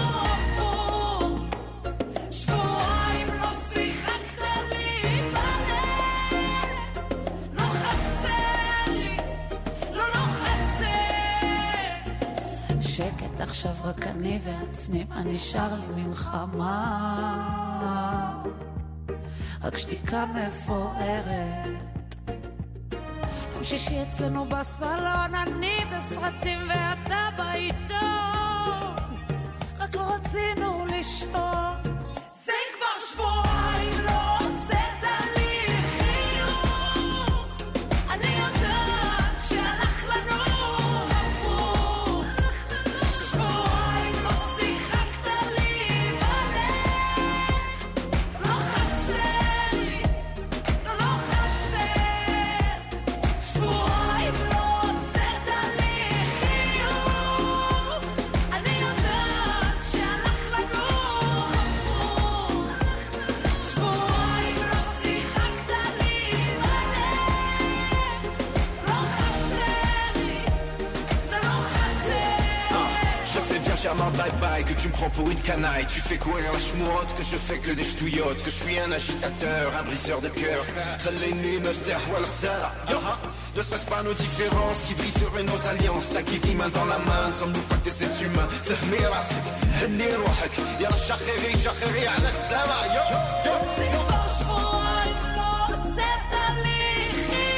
הפוך. שבועיים לא שיחקת לי בלב, לא חסר לי, לא לא חסר. שקט עכשיו רק אני ועצמי, מה נשאר לי ממך מה? רק שתיקה מפוארת. יום שישי אצלנו בסלון, אני בסרטים ואתה בעיתון, רק לא רצינו לישון. זה כבר שבועיים לא עוזרת לי חיוך, אני יודעת שהלך לנו הפוך. שבועיים לא שיחקת לי בלב, לא חסר לי, לא לא חסר. שבועיים לא עוזרת לי חיוך, אני יודעת שהלך לנו הפוך. שבועיים לא שיחקת לי בלב, לא חסר לי, זה לא חסר. Je sais bien j'amende bye bye, que tu me prends pour une canaille. Tu fais courir la chmourotte, que je fais que des ch'touillottes, que je suis un agitateur, un briseur de cœur. خليني نرتاح والغزالة. Ne serait-ce pas nos différences qui briseraient nos alliances? T'as qui dit main dans la main, ne sommes-nous pas des êtres humains? فهمي راسك هني روحك يلا شخيري شخيري على السلامة. يو يو זה כבר שבועיים לא עוזרת לי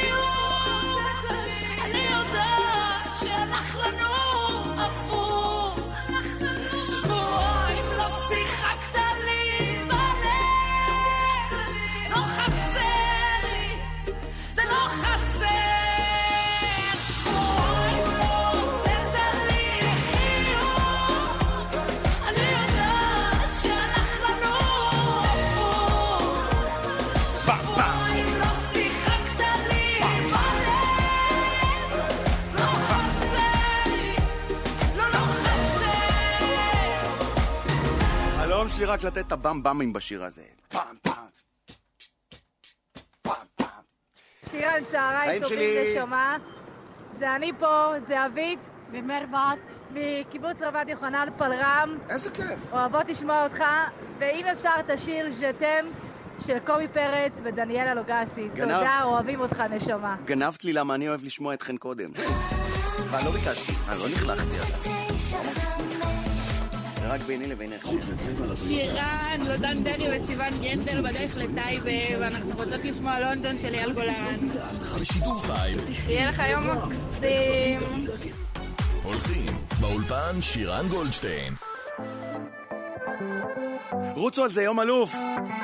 חיוך, אני יודעת שהלך לנו הפוך. שבועיים לא שיחקת לי בלב, לא חסר לי, זה לא חסר. שבועיים לא עוזרת לי חיוך, אני יודעת שהלך לנו הפוך. שבועיים לא שיחקת לי בלב, לא חסר לי, לא לא חסר. חלום שלי רק לתת את הבם במים בשיר הזה. פעם פעם. שירן, צהריים חיים טובים שלי. נשמה. זה אני פה, זה אבית ממרבת, מקיבוץ רבת יוחנן פלרם. איזה כיף. אוהבות לשמוע אותך, ואם אפשר את השיר ז'תם של קומי פרץ ודניאל אלוגסי. גנב. תודה, אוהבים אותך נשמה. גנבת לי למה אני אוהב לשמוע אתכן קודם. מה, לא ביקשתי. אה, לא נכלכתי עליו. זה רק ביני לבינך. שירן, לודן דרי וסיוון גנדל בדרך לטייבה, ואנחנו רוצות לשמוע לונדון של אייל גולן. בשידור חי. שיהיה לך יום מקסים. הולכים באולפן שירן גולדשטיין. רוצו על זה, יום אלוף.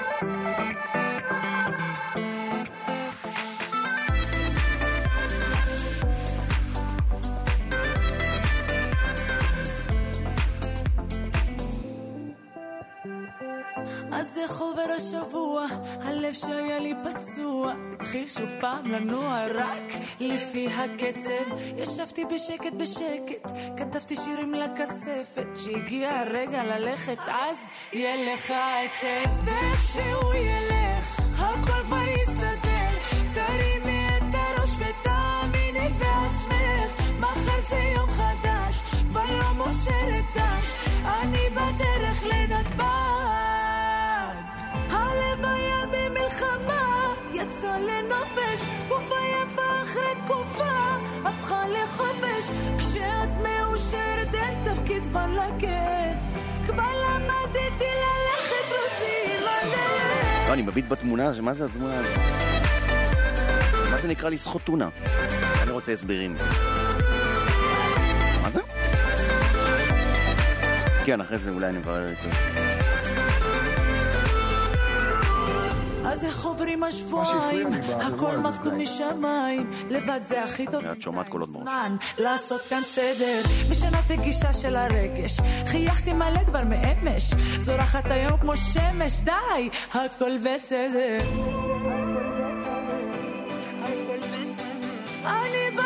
אז זה חובר השבוע, הלב שהיה לי פצוע, התחיל שוב פעם לנוע רק לפי הקצב. ישבתי בשקט בשקט, כתבתי שירים לכספת, שהגיע הרגע ללכת, אז ילך העצב. ואיכשהו ילך, הכל כבר יסתדר, תרימי את הראש ותאמיני בעצמך, מחר זה יום חדש, כבר לא מוסרת דש, אני בדרך לנתב"ג. הלב היה במלחמה, יצא לנופש, תקופה יפה אחרי תקופה, הפכה לחופש. כשאת מאושרת אין תפקיד כבר לכיף, כבר למדתי ללכת אותי לדרך. לא, אני מביט בתמונה, מה זה התמונה הזאת? מה זה נקרא לסחוט טונה? אני רוצה הסברים. מה זה? כן, אחרי זה אולי נברר איתו. אז איך עוברים השבועיים, הכל מחדו משמיים, לבד זה הכי טוב. את שומעת קולות בראש. לעשות כאן סדר, משנת הגישה של הרגש, חייכתי מלא כבר מאמש, זורחת היום כמו שמש, די, הכל בסדר. אני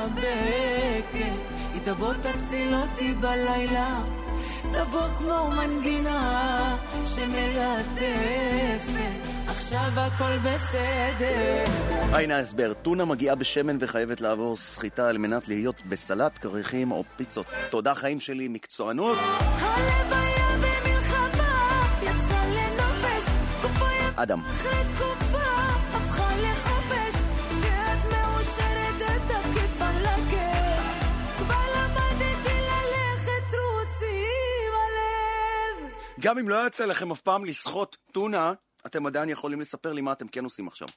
מתחבקת, היא תבוא תציל אותי בלילה, תבוא כמו מנגינה שמלטפת, עכשיו הכל בסדר. הנה ההסבר, טונה מגיעה בשמן וחייבת לעבור סחיטה על מנת להיות בסלט, קרחים או פיצות. תודה חיים שלי, מקצוענות. הלב היה במלחמה, יצא לנופש, תקופה אדם. אחרי תקופה, הפכה לחופש, שאת מאושרת את תפקיד בלקר, כבר למדתי ללכת רוצי עם הלב. גם אם לא יצא לכם אף פעם לשחות טונה, אתם עדיין יכולים לספר לי מה אתם כן עושים עכשיו.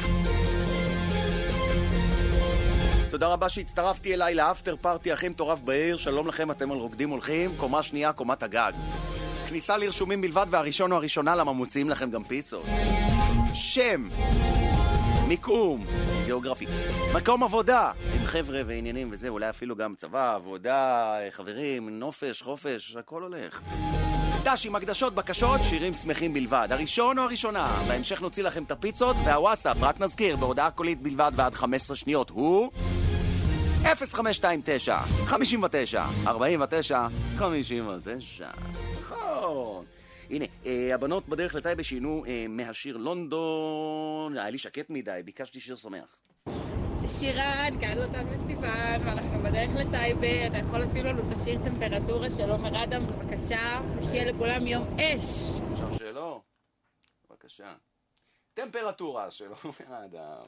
תודה רבה שהצטרפתי אליי לאפטר פארטי הכי מטורף בעיר. שלום לכם, אתם על רוקדים הולכים, קומה שנייה, קומת הגג. כניסה לרשומים בלבד, והראשון או הראשונה, למה מוציאים לכם גם פיצות. שם, מיקום, גיאוגרפי, מקום עבודה, עם חבר'ה ועניינים וזה, אולי אפילו גם צבא, עבודה, חברים, נופש, חופש, הכל הולך. דש עם הקדשות, בקשות, שירים שמחים בלבד. הראשון או הראשונה, בהמשך נוציא לכם את הפיצות, והוואטסאפ, רק נזכיר, בהודעה קולית בלבד ועד חמש עשרה שניות, הוא אפס חמש שתיים תשע חמש תשע ארבע תשע חמש תשע. נכון. הנה, אה, הבנות בדרך לטייבה שינו אה, מהשיר לונדון. היה לי שקט מדי, ביקשתי שיר שמח. שירן, כאן לוטן וסיוון, ואנחנו בדרך לטייבה. אתה יכול לשים לנו את השיר טמפרטורה של עומר אדם, בבקשה, ושיהיה לכולם יום אש. אפשר שלא? בבקשה. טמפרטורה של עומר אדם.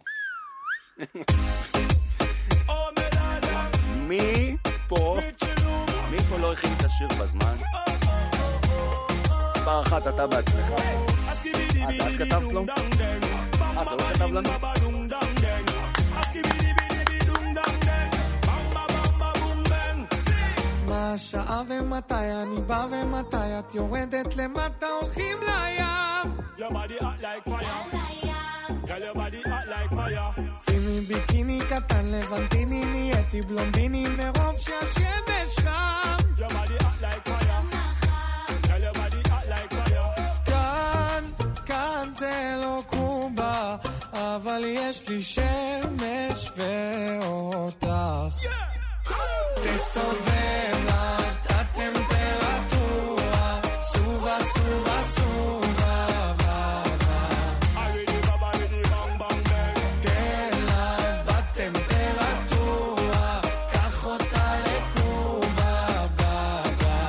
מי פה? מי פה לא הכין את השיר בזמן? מספר אחת אתה בעצמך. את כתבת לו? אה, אתה לא כתב לנו? מה השעה ומתי אני בא ומתי את יורדת למטה הולכים לים. Your body hot like fire. Girl, your body hot like fire. שימי ביקיני קטן לבנטיני נהייתי בלונדיני מרוב שהשמש חם. Your body hot like fire. Girl, your body hot like fire. כאן, כאן זה לא קובה, אבל יש לי שמש ואותך. תסובב את הטמפרטורה, סובה סובה סובה בבה. תן לה בטמפרטורה, קח אותה לקובה בבה.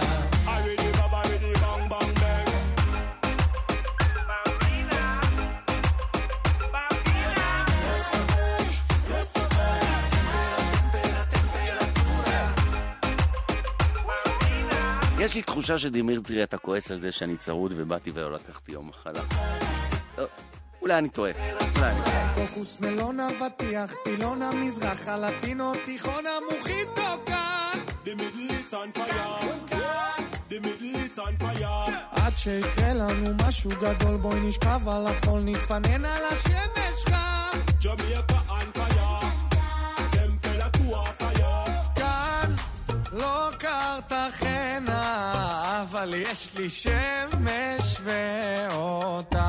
יש לי תחושה שדימיטרי אתה כועס על זה שאני צרוד ובאתי ולא לקחתי יום מחלה. אולי אני טועה. אולי אני טועה. קוקוס מלונה ותיח טילונה מזרח הלטינו תיכונה מוחיטו כאן. The middle is on fire. The middle is on fire. עד שיקרה לנו משהו גדול בואי נשכב על החול נתפנן על השמש חם. ג'מייקה on fire. טמפרטורה fire. כאן לא קרתחנה אבל יש לי שמש ואותך.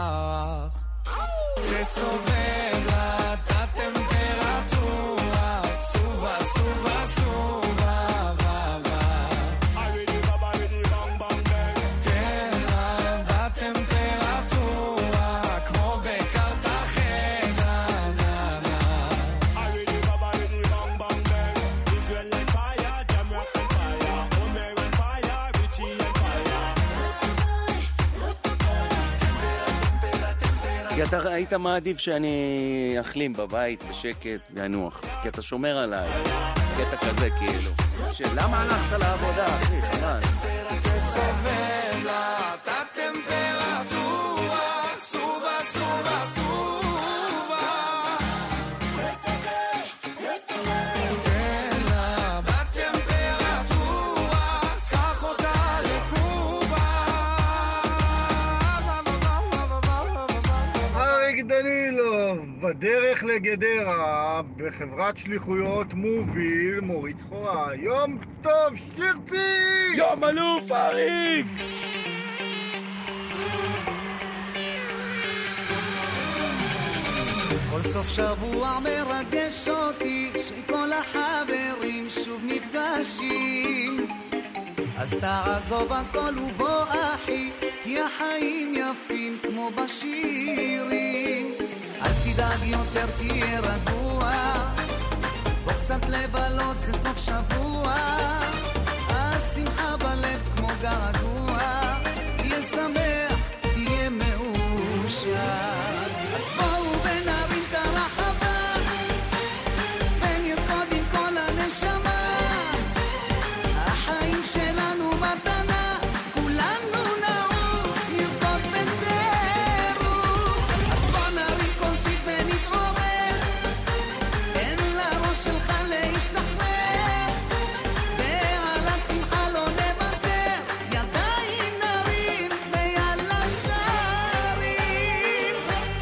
תסובב לה את הטמפרטורה, סובה סובה סובה בבה. תן לה בטמפרטורה כמו בקרתחנה נה נה. Israel on fire, Jamrock on fire, Omer on fire, Richie on fire. כי אתה היית מעדיף שאני אחלים בבית בשקט ואנוח, כי אתה שומר עליי, קטע כזה כאילו שלמה הלכת לעבודה אחי, חבל. תסובב לה את הטמפרטורה, סובה סובה סובה. תן לה בטמפרטורה, קח אותה לקובה. אריק דנילוב, בדרך לגדרה, בחברת שליחויות מוביל, מוריד סחורה. יום טוב, שירצי! יום אלוף, אריק! כל סוף שבוע מרגש אותי שכל החברים שוב נפגשים, אז תעזוב הכל ובוא אחי, כי החיים יפים כמו בשירים. אל תדאג יותר תהיה רגוע, בוא קצת לבלות זה סוף שבוע, השמחה בלב כמו געגוע, תהיה שמח תהיה מאושר. אז בואו ונרים את הרחבה ונרקוד עם כל הנשמה, החיים שלנו מתנה, כולנו נעוף נרקוד בטירוף. אז בוא נרים כוסית ונתעורר, תן לראש שלך להשתחרר, ועל השמחה לא נוותר, ידיים נרים ויאללה שרים.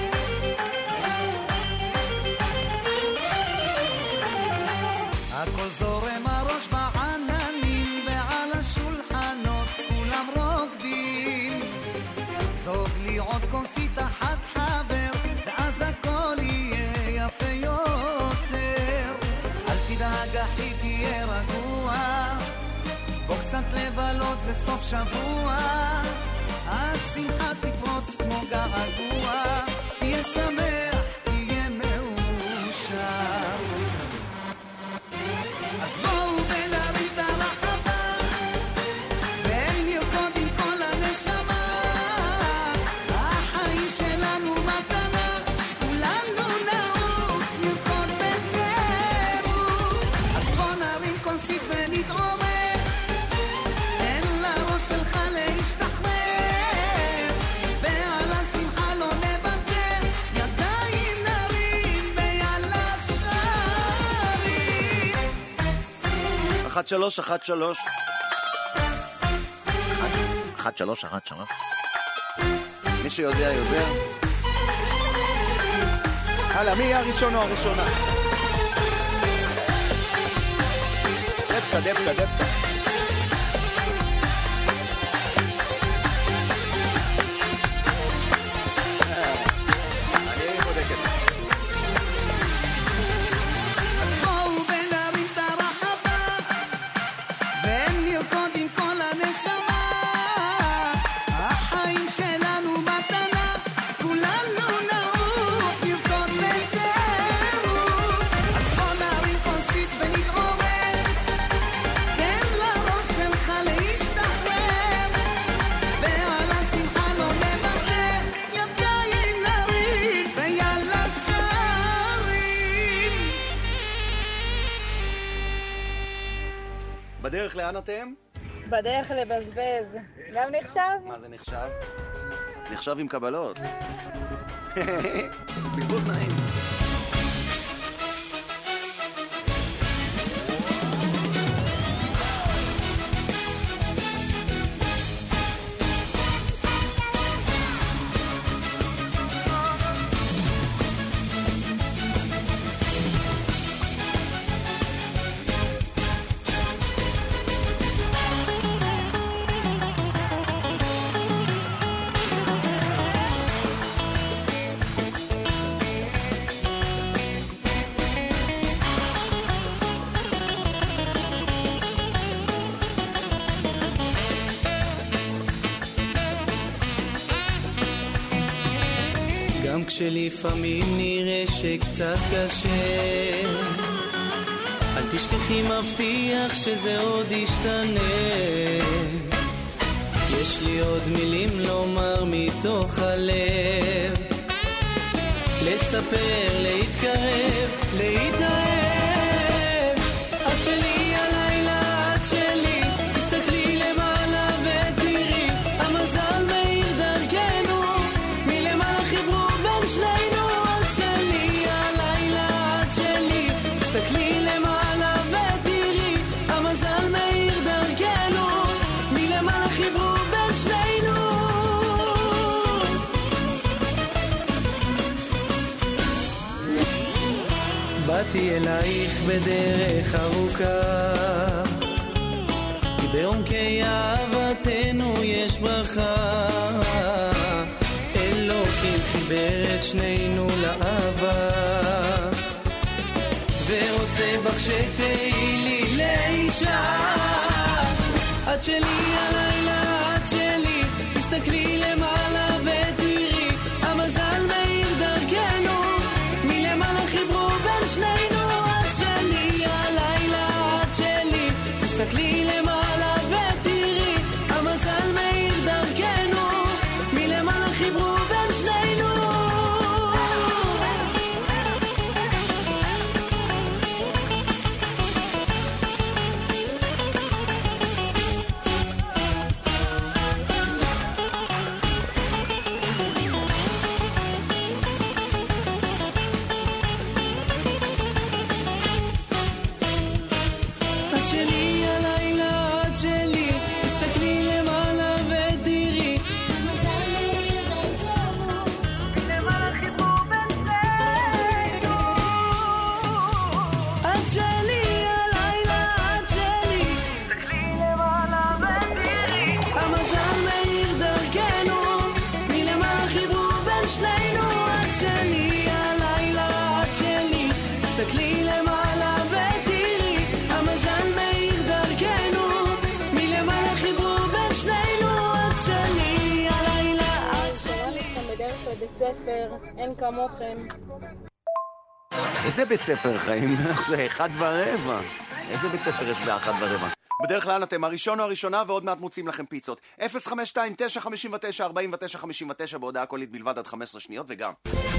הכל זורם הראש בעננים, ועל השולחנות כולם רוקדים, זוג לי עוד כוסית אחת חבר, ואז הכל יהיה יפה יותר. אל תדאג אחי תהיה רגוע, בוא קצת לבלות זה סוף שבוע, השמחה תפרוץ כמו געגוע, תהיה שמח תהיה מאושר. אז בואו ונרים את הרחבה ונרקוד עם כל הנשמה, החיים שלנו מתנה, כולנו נעוף נרקוד בטירוף. אז בוא נרים כוסית ונתעורר, תן לראש שלך להשתחרר, ועל השמחה לא נוותר, ידיים נרים ויאללה שרים. אחת שלוש, אחת שלוש. אחת שלוש, אחת שלוש. מי שיודע יודע. הלאה, מי הראשון או הראשונה? דפקה, דפקה, דפקה. אני בודקת. אז בואו ונרים את הרחבה ונרקוד עם כל הנשמה, החיים שלנו מתנה, כולנו נעוף נרקוד בטירוף. אז בוא נרים כוסית ונתעורר, תן לראש שלך להשתחרר, ועל השמחה לא נוותר, ידיים נרים ויאללה שרים. בדרך לאן אתם? בדרך לבזבז. גם נחשב? מה זה נחשב? נחשב עם קבלות. בזבוז נעים. גם כשלפעמים נראה שקצת קשה, אל תשכחי מבטיח שזה עוד ישתנה. יש לי עוד מילים לומר מתוך הלב, לספר, להתקרב, להתאהב. את שלי הלילה, את שלי, תסתכלי למעלה ותראי, המזל מאיר דרכנו, מלמעלה חיברו בין שנינו. את שלי הלילה, את שלי, תסתכלי למעלה ותראי, המזל מאיר דרכנו, מלמעלה חיברו בין שנינו. באתי אלייך בדרך ארוכה, כי בעומקי אהבתנו יש ברכה. אלוקים חיבר את שנינו לאהבה, שתהי לי לאישה. את שלי הלילה, את שלי, תסתכלי למעלה ותראי, המזל מאיר דרכנו, מלמעלה חיברו בין שנינו. את שלי הלילה, את שלי, תסתכלי למעלה ותראי, המזל מאיר דרכנו, מלמעלה חיברו בין שנינו. ספר, אין כמוכם. איזה בית ספר חיים? זה אחד ורבע. איזה בית ספר יש באחד ורבע? בדרך כלל אתם הראשון או הראשונה ועוד מעט מוצאים לכם פיצות. אפס חמש שתיים תשע חמש תשע ארבע תשע חמש תשע בהודעה קולית בלבד עד חמש עשרה שניות. וגם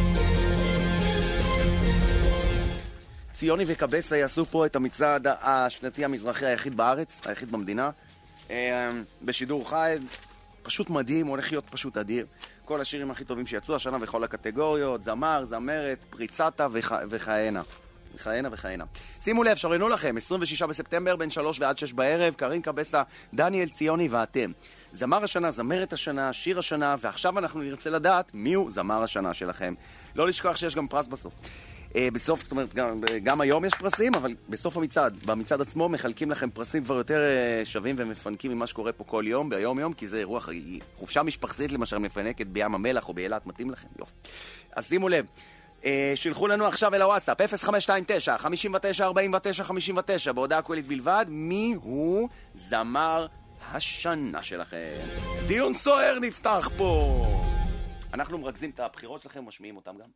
ציוני וקבסה יעשו פה את המצעד השנתי המזרחי היחיד בארץ, היחיד במדינה, בשידור חי. פשוט מדהים, הולך להיות פשוט אדיר. כל השירים הכי טובים שיצאו השנה וכל הקטגוריות, זמר, זמרת, פריצתה וכהנה. וכהנה וכהנה. שימו לב, שרנו לכם, עשרים ושישה בספטמבר, בין שלוש ועד שש בערב, קרין קבסה, דניאל ציוני ואתם. זמר השנה, זמרת השנה, שיר השנה, ועכשיו אנחנו נרצה לדעת מיהו זמר השנה שלכם. לא לשכוח שיש גם פרס בסוף. בסוף, זאת אומרת, גם, גם היום יש פרסים, אבל בסוף המצעד, במצעד עצמו מחלקים לכם פרסים כבר יותר שווים ומפנקים ממה שקורה פה כל יום, ביום יום, כי זה אירוע חופשה משפחתית למשל מפנקת בים המלח או באילת, מתאים לכם, יופי. אז שימו לב, שילחו לנו עכשיו אל הוואטסאפ, אפס חמש שתיים תשע חמש תשע ארבע תשע חמש תשע, בהודעה קולית בלבד, מי הוא זמר השנה שלכם. דיון סוער נפתח פה. אנחנו מרכזים את הבחירות שלכם, משמיעים אותם גם.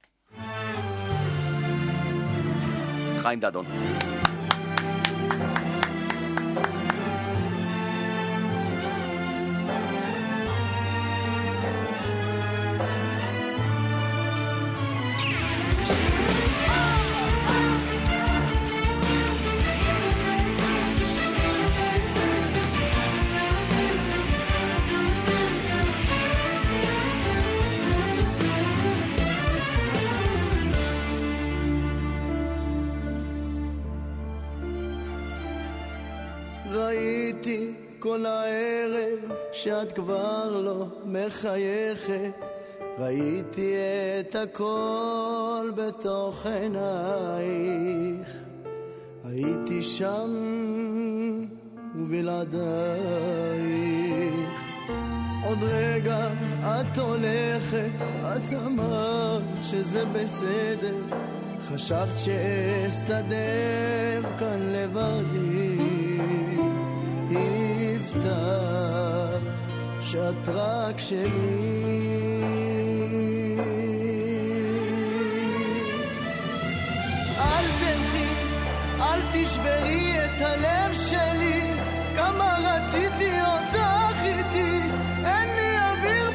חיים דדון. ראיתי כל הערב שאת כבר לא מחייכת, ראיתי את הכל בתוך עינייך, הייתי שם ובלעדייך. עוד רגע את הולכת, את אמרת שזה בסדר, חשבת שאסתדר כאן לבדי, הבטח שאת רק שלי. אל תלכי, אל תשברי את הלב שלי, כמה רציתי אותך איתי, אין לי אוויר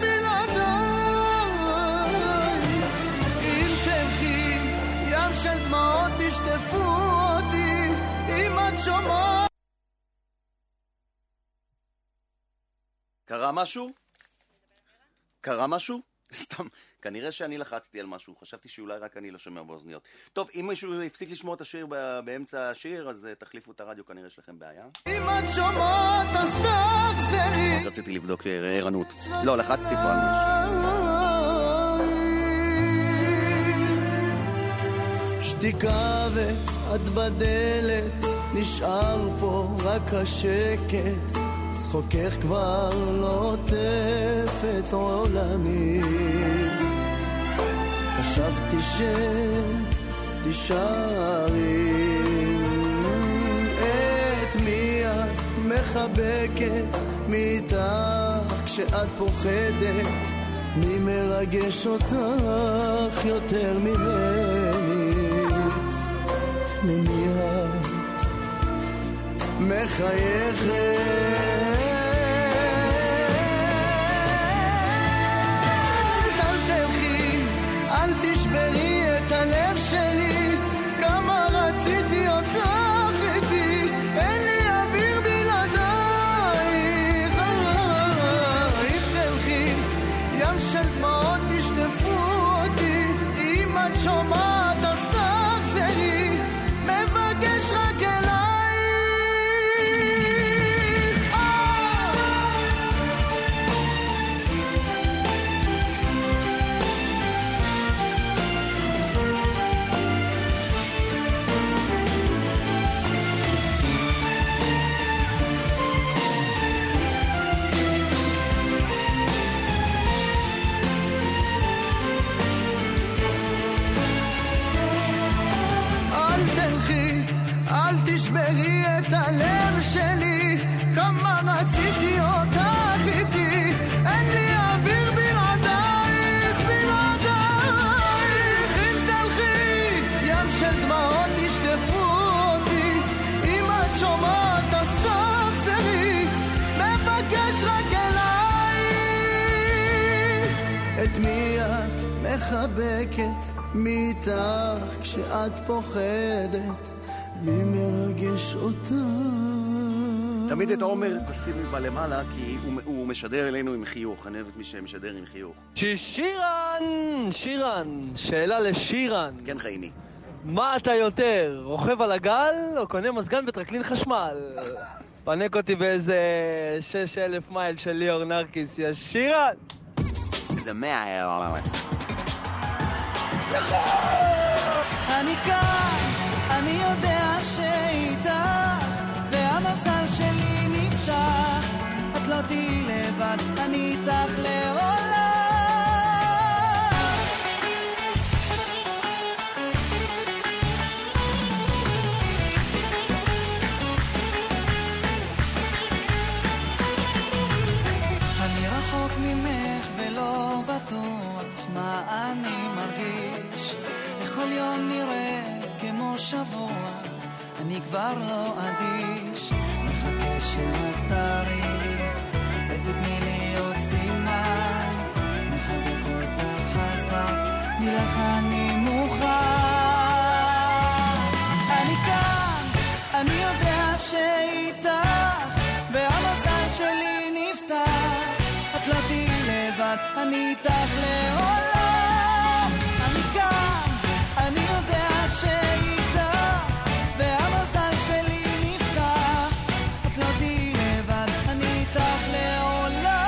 בלעדיי. אם תלכי, ים של דמעות תשטפו אותי, אם את שומעת. קרה משהו? קרה משהו? סתם, כנראה שאני לחצתי על משהו, חשבתי שאולי רק אני לא שומע באוזניות. טוב, אם מישהו הפסיק לשמוע את השיר באמצע השיר, אז תחליפו את הרדיו, כנראה יש לכם בעיה. אם את שומעת אז תחזרי. רציתי לבדוק ערנות. לא, לחצתי פה על משהו. שתיקה ואת בדלת, נשאר פה רק השקט, צחוקך כבר לא עוטף את עולמי, חשבתי שתישארי. מחבקת, מי איתך כשאת פוחדת, מי מרגש אותך יותר ממני, למי את מחייכת. אל תשברי את הלב שלי, כמה רציתי אותך איתי, אין לי אוויר בלעדייך. אם תלכי, ים של דמעות תשטפו אותי, אם את שומעת אז תחזרי, מבקש רק אלייך. תשברי את הלב שלי, כמה רציתי אותך איתי, אין לי אוויר בלעדייך, בלעדייך. אם תלכי, ים של דמעות תשטפו אותי, אם את שומעת אז תחזרי, מבקש רק אלייך. את מי את מחבקת, מי איתך כשאת פוחדת, מי מרגש אותה. תמיד את עומר תשימי בלמעלה, כי הוא, הוא משדר אלינו עם חיוך. אני אוהב את מי שמשדר עם חיוך. שירן, שירן, שאלה לשירן. כן חיימי. מה אתה יותר, רוכב על הגל או קונה מזגן בטרקלין חשמל? פנק אותי באיזה שש אלף מייל של ליאור נרקיס, יא שירן. איזה מאה. אני כאן, אני יודע שאיתך, והמזל שלי נפתח, את לא תהי לבד, אני איתך לעולם. אני רחוק ממך ולא בטוח מה אני מרגיש, איך כל יום נראה כמו שבוע, אני כבר לא אדיש, מחכה שרק תראי לי ותתני לי עוד סימן, מחבק אותך חזק, מלך אני מוכן. אני כאן, אני יודע שאיתך, והמזל שלי נפתח, את לא תהי לבד, אני איתך לעולם. אני כאן, אני יודע שאיתך, והמזל שלי נפתח, את לא תהי לבד, אני איתך לעולם.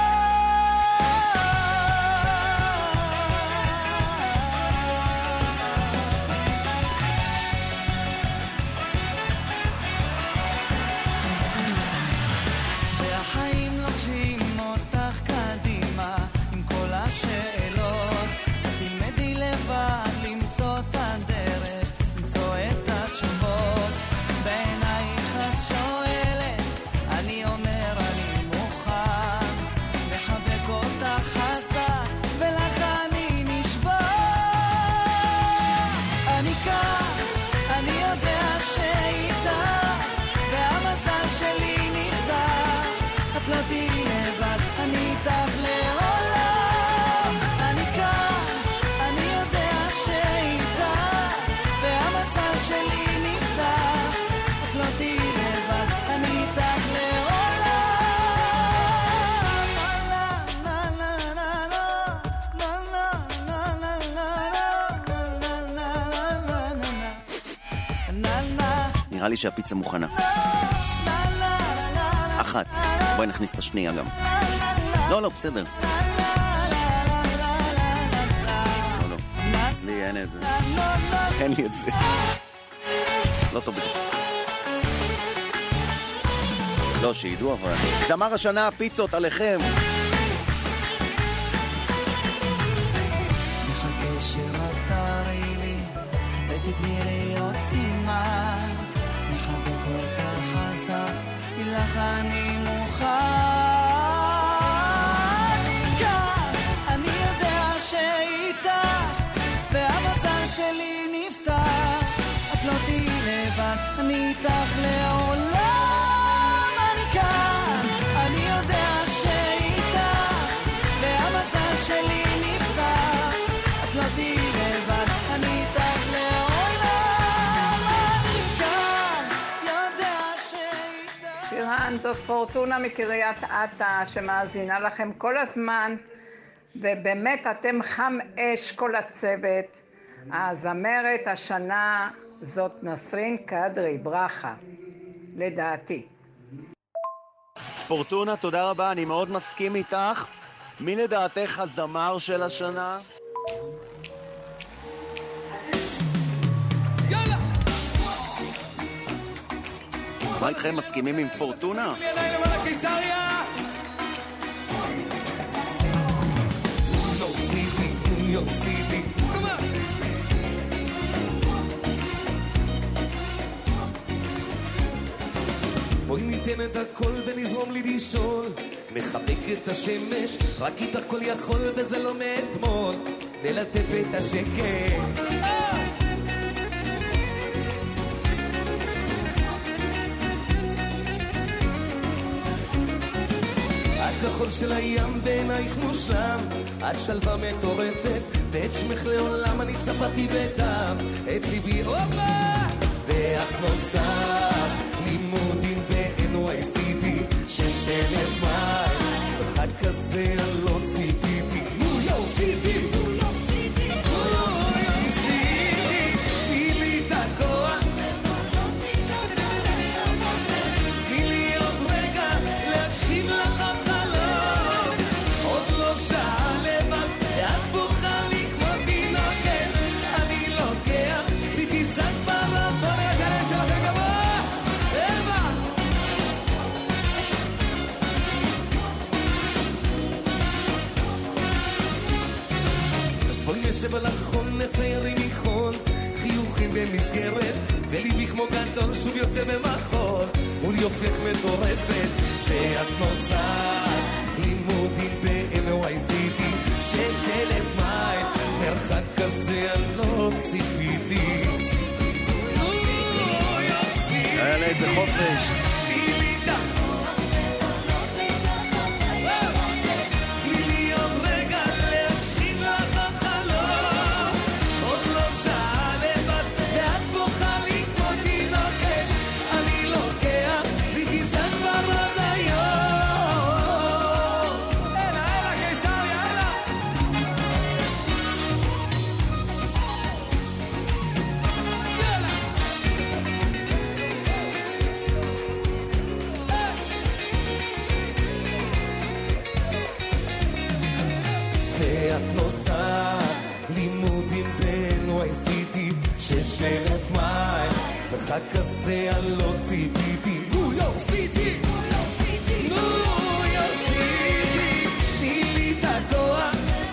והחיים לוקחים אותך קדימה עם כל השאלות, תלמדי לבד למצוא את הדרך, למצוא את התשובות. בעינייך את שואלת, אני אומר אני מוכן, מחבק אותך חזק ולך אני נשבע. אני כאן, אני יודע שאיתך, והמזל שלי נפתח, את לא תהי לבד, אני איתך לעולם. אני כאן, אני יודע שאיתך, והמזל שלי נפתח, את לא תהי לבד, אני איתך לעולם. נראה לי שהפיצה מוכנה. אחת. בואי נכניס את השנייה גם. לא, לא, בסדר. לא, לא. לי אין את זה. אין לי את זה. לא טוב בזה. לא, שידעו אבל. דמר השנה, פיצות עליכם. מחכה שרק תראי לי ותתני לי עוד סימן, מחבק אותך חזק, לך איתך אני מוכן. כאן אני יודע שאיתך והמזל שלי נפתח, את לא תהי לבד, אני איתך לעולם. אני כאן, אני יודע שאיתך והמזל שלי נפתח, את לא תהי לבד, אני איתך לעולם. אני כאן, יודע שאיתך. שירן, זאת פורטונה מקריית אתא שמאזינה לכם כל הזמן, ובאמת אתם חם אש כל הצוות. הזמרת השנה זאת נסרין קדרי, ברכה, לדעתי. פורטונה, תודה רבה, אני מאוד מסכים איתך. מי לדעתך הזמר של השנה? מה איתכם, מסכימים עם פורטונה? בואי ניתן את הכל ונזרום לי לישון, מחבק את השמש, רק איתך כל יכול וזה לא מאתמול, ללטף את השקט. הכחול של הים בעינייך מושלם, את שלווה מטורפת ואת שמך לעולם אני צפתי בדם את ליבי אופה, ואת נוסעת לימודים ב-אן וואי סי טי שש אלף מייל, בחג כזה אני לא ציפיתי. ניו יורק סיטי, ניו יורק סיטי, ניו יורק סיטי, תני לי את הכוח, תני לי עוד רגע להקשיב לך עוד חלום, עוד לא שעה לבד ואת בוכה לי כמו תינוקת, אני לוקח בטיסת פרות, בוא נגלה שלכם גבוה אבא. אז בואי נשב על החול, נצייר עם איכון, חיוכים במסגרת וליבי כמו גדול שוב יוצא במחול, מול יופך מטורפת ואת נוסעת לימודים ב-אן וואי סי טי שש אלף מייל, מרחק כזה אני לא ציפיתי. היה לה איזה חופש. אלף מייל, בחג כזה אני לא ציפיתי. ניו יורק סיטי, ניו יורק סיטי, תני לי את הכוח,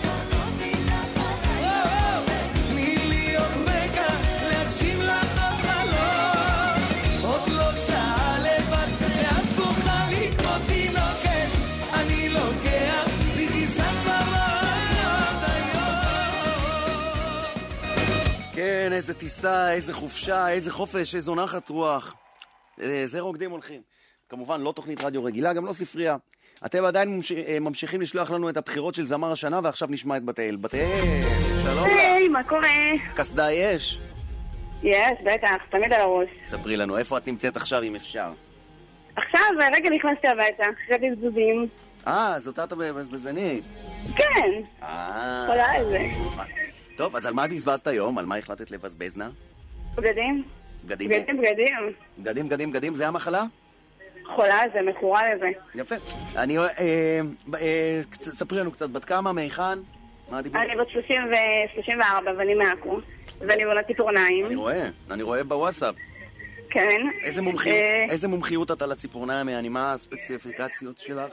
תני לי עוד רגע להגשים לך עוד חלום, עוד לא שעה לבד ואת בוכה לי כמו תינוקת, אני לוקח בטיסת פרות היום. כן, איזה טיסה, איזה חופשה, איזה חופש, איזו נחת רוח. זה רוקדים הולכים. כמובן, לא תוכנית רדיו רגילה, גם לא ספרייה. אתם עדיין ממשיכים לשלוח לנו את הבחירות של זמר השנה, ועכשיו נשמע את בתאל. בתאל, שלום. היי, מה קורה? קסדה יש? יש, בטח, תמיד על הראש. ספרי לנו, איפה את נמצאת עכשיו, אם אפשר? עכשיו, רגע נכנסתי הביתה, אחרי בזבוזים. אה, זאת את בזבזנית. כן. אה. חולה על זה. טוב, אז על מה בזבזת היום? על מה החלטת לבזבז, נא? בגדים. בגדים? בגדים, בגדים. בגדים, בגדים, בגדים, זה המחלה? חולה על זה, מכורה לזה. יפה. אני, אה, אה, ספרי לנו קצת, בת כמה, מהיכן? מה הדיבור? אני בת שלושים וארבע, ואני מעכו. ואני בונה ציפורניים. אני רואה, אני רואה בוואטסאפ. כן. איזה מומחיות, איזה מומחיות אתה לציפורניים? אני, מה הספציפיקציות שלך?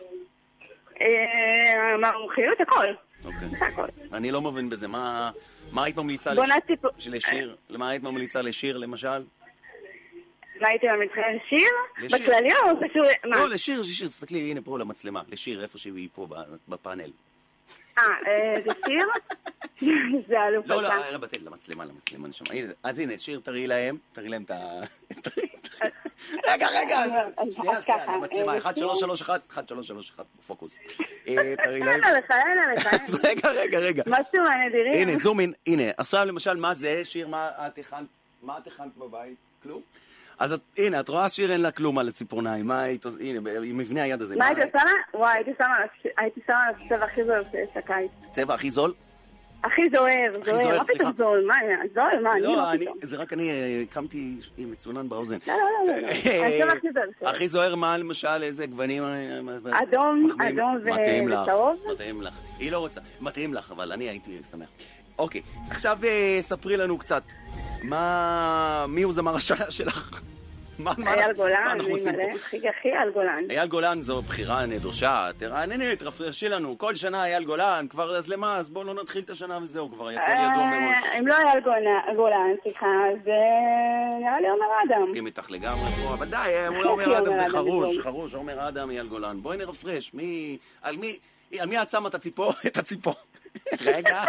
מה המומחיות? הכל. אוקיי. אני לא מבין בזה. מה, מה היית ממליצה לשיר? לשיר? למה היית ממליצה לשיר, למשל? מה הייתי ממליצה? שיר? בכללי או קשור? לא, לשיר, לשיר, תסתכלי, הנה פה למצלמה, לשיר, איפה שהיא פה בפאנל. אה, זה שיר? זה אלוף. לא, לא, בטל, למצלמה, למצלמה, נשמע. אז הנה, שיר, תראי להם, תראי להם את ה... רגע, רגע, שנייה, שנייה, למצלמה, אחת שלוש שלוש אחת, אחת שלוש שלוש אחת, פוקוס. תראי להם. אין עליך, אין עליך. רגע, רגע, רגע. משהו מהנדירים. הנה, זום אין, הנה, עכשיו למשל, מה זה, שיר, מה את הכנת, מה את הכנת בבית? כלום? אז הנה, את רואה שיר אין לה כלום על הציפורניים, מה היית, הנה, עם מבנה היד הזה. מה היית שמה? וואי, הייתי שמה על הצבע הכי זול של הקיץ. צבע הכי זול? הכי זוהר, זוהר, מה פתאום זול? מה, זול? מה, אני לא פתאום. זה רק אני הקמתי עם מצונן באוזן. לא, לא, לא, הצבע הכי זול. הכי זוהר, מה למשל, איזה גוונים? אדום, אדום וצהוב. מתאים לך, היא לא רוצה, מתאים לך, אבל אני הייתי שמח. אוקיי, עכשיו ספרי לנו קצת, מי הוא זמר השנה שלך? אייל גולן, אני מלא, הכי הכי אייל גולן. אייל גולן זו בחירה נדושה, תרענני, תרפרשי לנו, כל שנה אייל גולן, כבר אז למה, אז בואו לא נתחיל את השנה וזהו, כבר הכל ידוע מראש. אם לא אייל גולן, סליחה, אז נראה לי עומר אדם. מסכים איתך לגמרי פה, אבל די, עומר אדם זה חרוש, חרוש, עומר אדם, אייל גולן. בואי נרפרש, על מי את שמה את הציפור? רגע.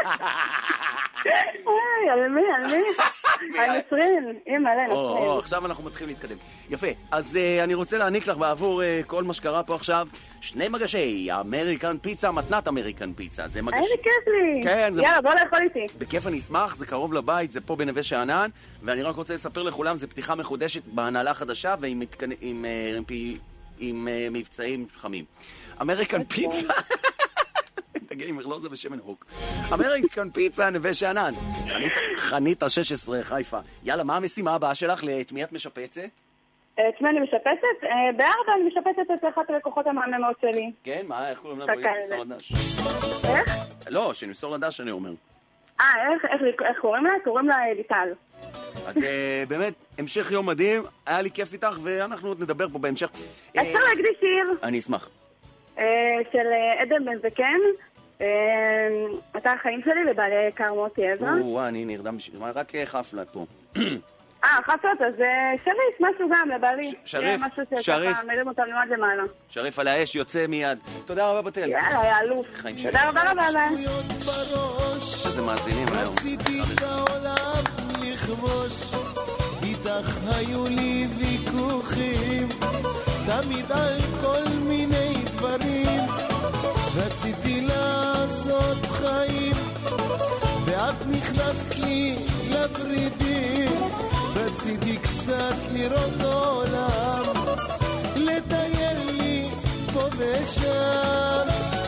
אוי, על מי, על מי? על נצרין, אימא, על נצרין. עכשיו אנחנו מתחילים להתקדם. יפה, אז אני רוצה להעניק לך בעבור כל מה שקרה פה עכשיו, שני מגשי אמריקן פיצה, מתנת אמריקן פיצה. זה מגש... איזה כיף לי. כן, זה... יאללה, בוא לאכול איתי. בכיף אני אשמח, זה קרוב לבית, זה פה בנווה שאנן, ואני רק רוצה לספר לכולם, זה פתיחה מחודשת בהנהלה חדשה ועם מתקנ... עם, עם, עם, עם מבצעים חמים. אמריקן פיצה. תגיד, אם לא זה בשמן הוק. אמריקן פיצה, נווה שאנן. חניתה שש עשרה, חיפה. יאללה, מה המשימה הבאה שלך? את מי את משפצת? את מי אני משפצת? בארבע אני משפצת את אחת הלקוחות המאמנות שלי. כן, מה? איך קוראים לה? בואי נמסור לדש. איך? לא, שנמסור לדש אני אומר. אה, איך קוראים לה? קוראים לה ליטל. אז באמת, המשך יום מדהים, היה לי כיף איתך, ואנחנו עוד נדבר פה בהמשך. אפשר להקדיש שיר? אני אשמח. של עדן בן זקן, אתה החיים שלי לבעלי יקר מוטי עזרא. וואו, אני נרדם בשביל, רק חפלה פה. אה, חפלות, אז שריף, משהו גם לבעלי. שריף, שריף. מרים אותם למעד למעלה. שריף על האש, יוצא מיד. תודה רבה בתל. יאללה, יאלוף. תודה רבה רבה רבה. איזה מאזינים היום. רציתי את העולם לכבוש, איתך היו לי ויכוחים, תמיד על כל מיני דברים, רציתי לעשות חיים, ואת נכנסת לי לברידים, רציתי קצת לראות עולם, לטייל לי פה ושם,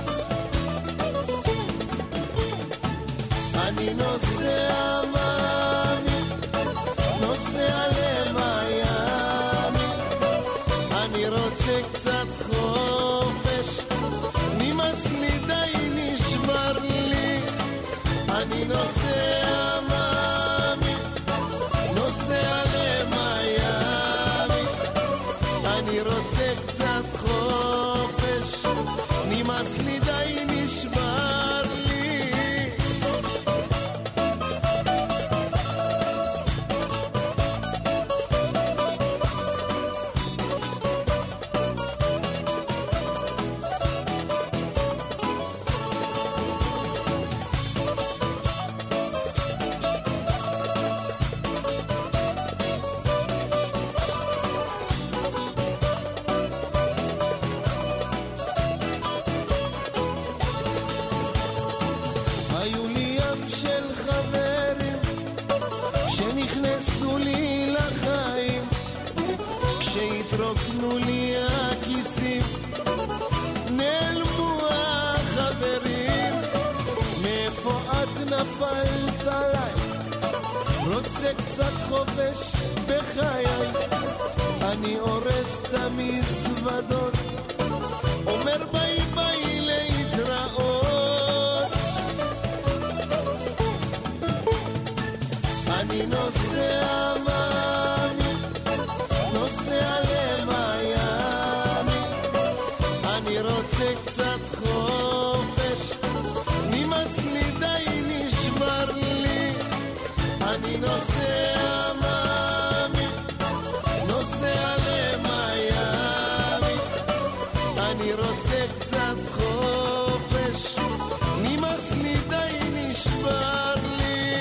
אני נוסע מאמי, נוסע למיאמי, אני רוצה קצת חופש, נמאס לי די נשבר לי, אני נוסע מאמי, נוסע למיאמי, אני רוצה קצת חופש, נמאס לי די נשבר לי. נפלת עליי, רוצה קצת חופש בחיי, אני אורס את המזוודות, אומר ביי ביי להתראות, אני נוסע מאמי, נוסע למיאמי, אני רוצה קצת חופש, נמאס לי די נשבר לי, אני נוסע מאמי, נוסע קצת חופש, נמאס לי די נשבר לי.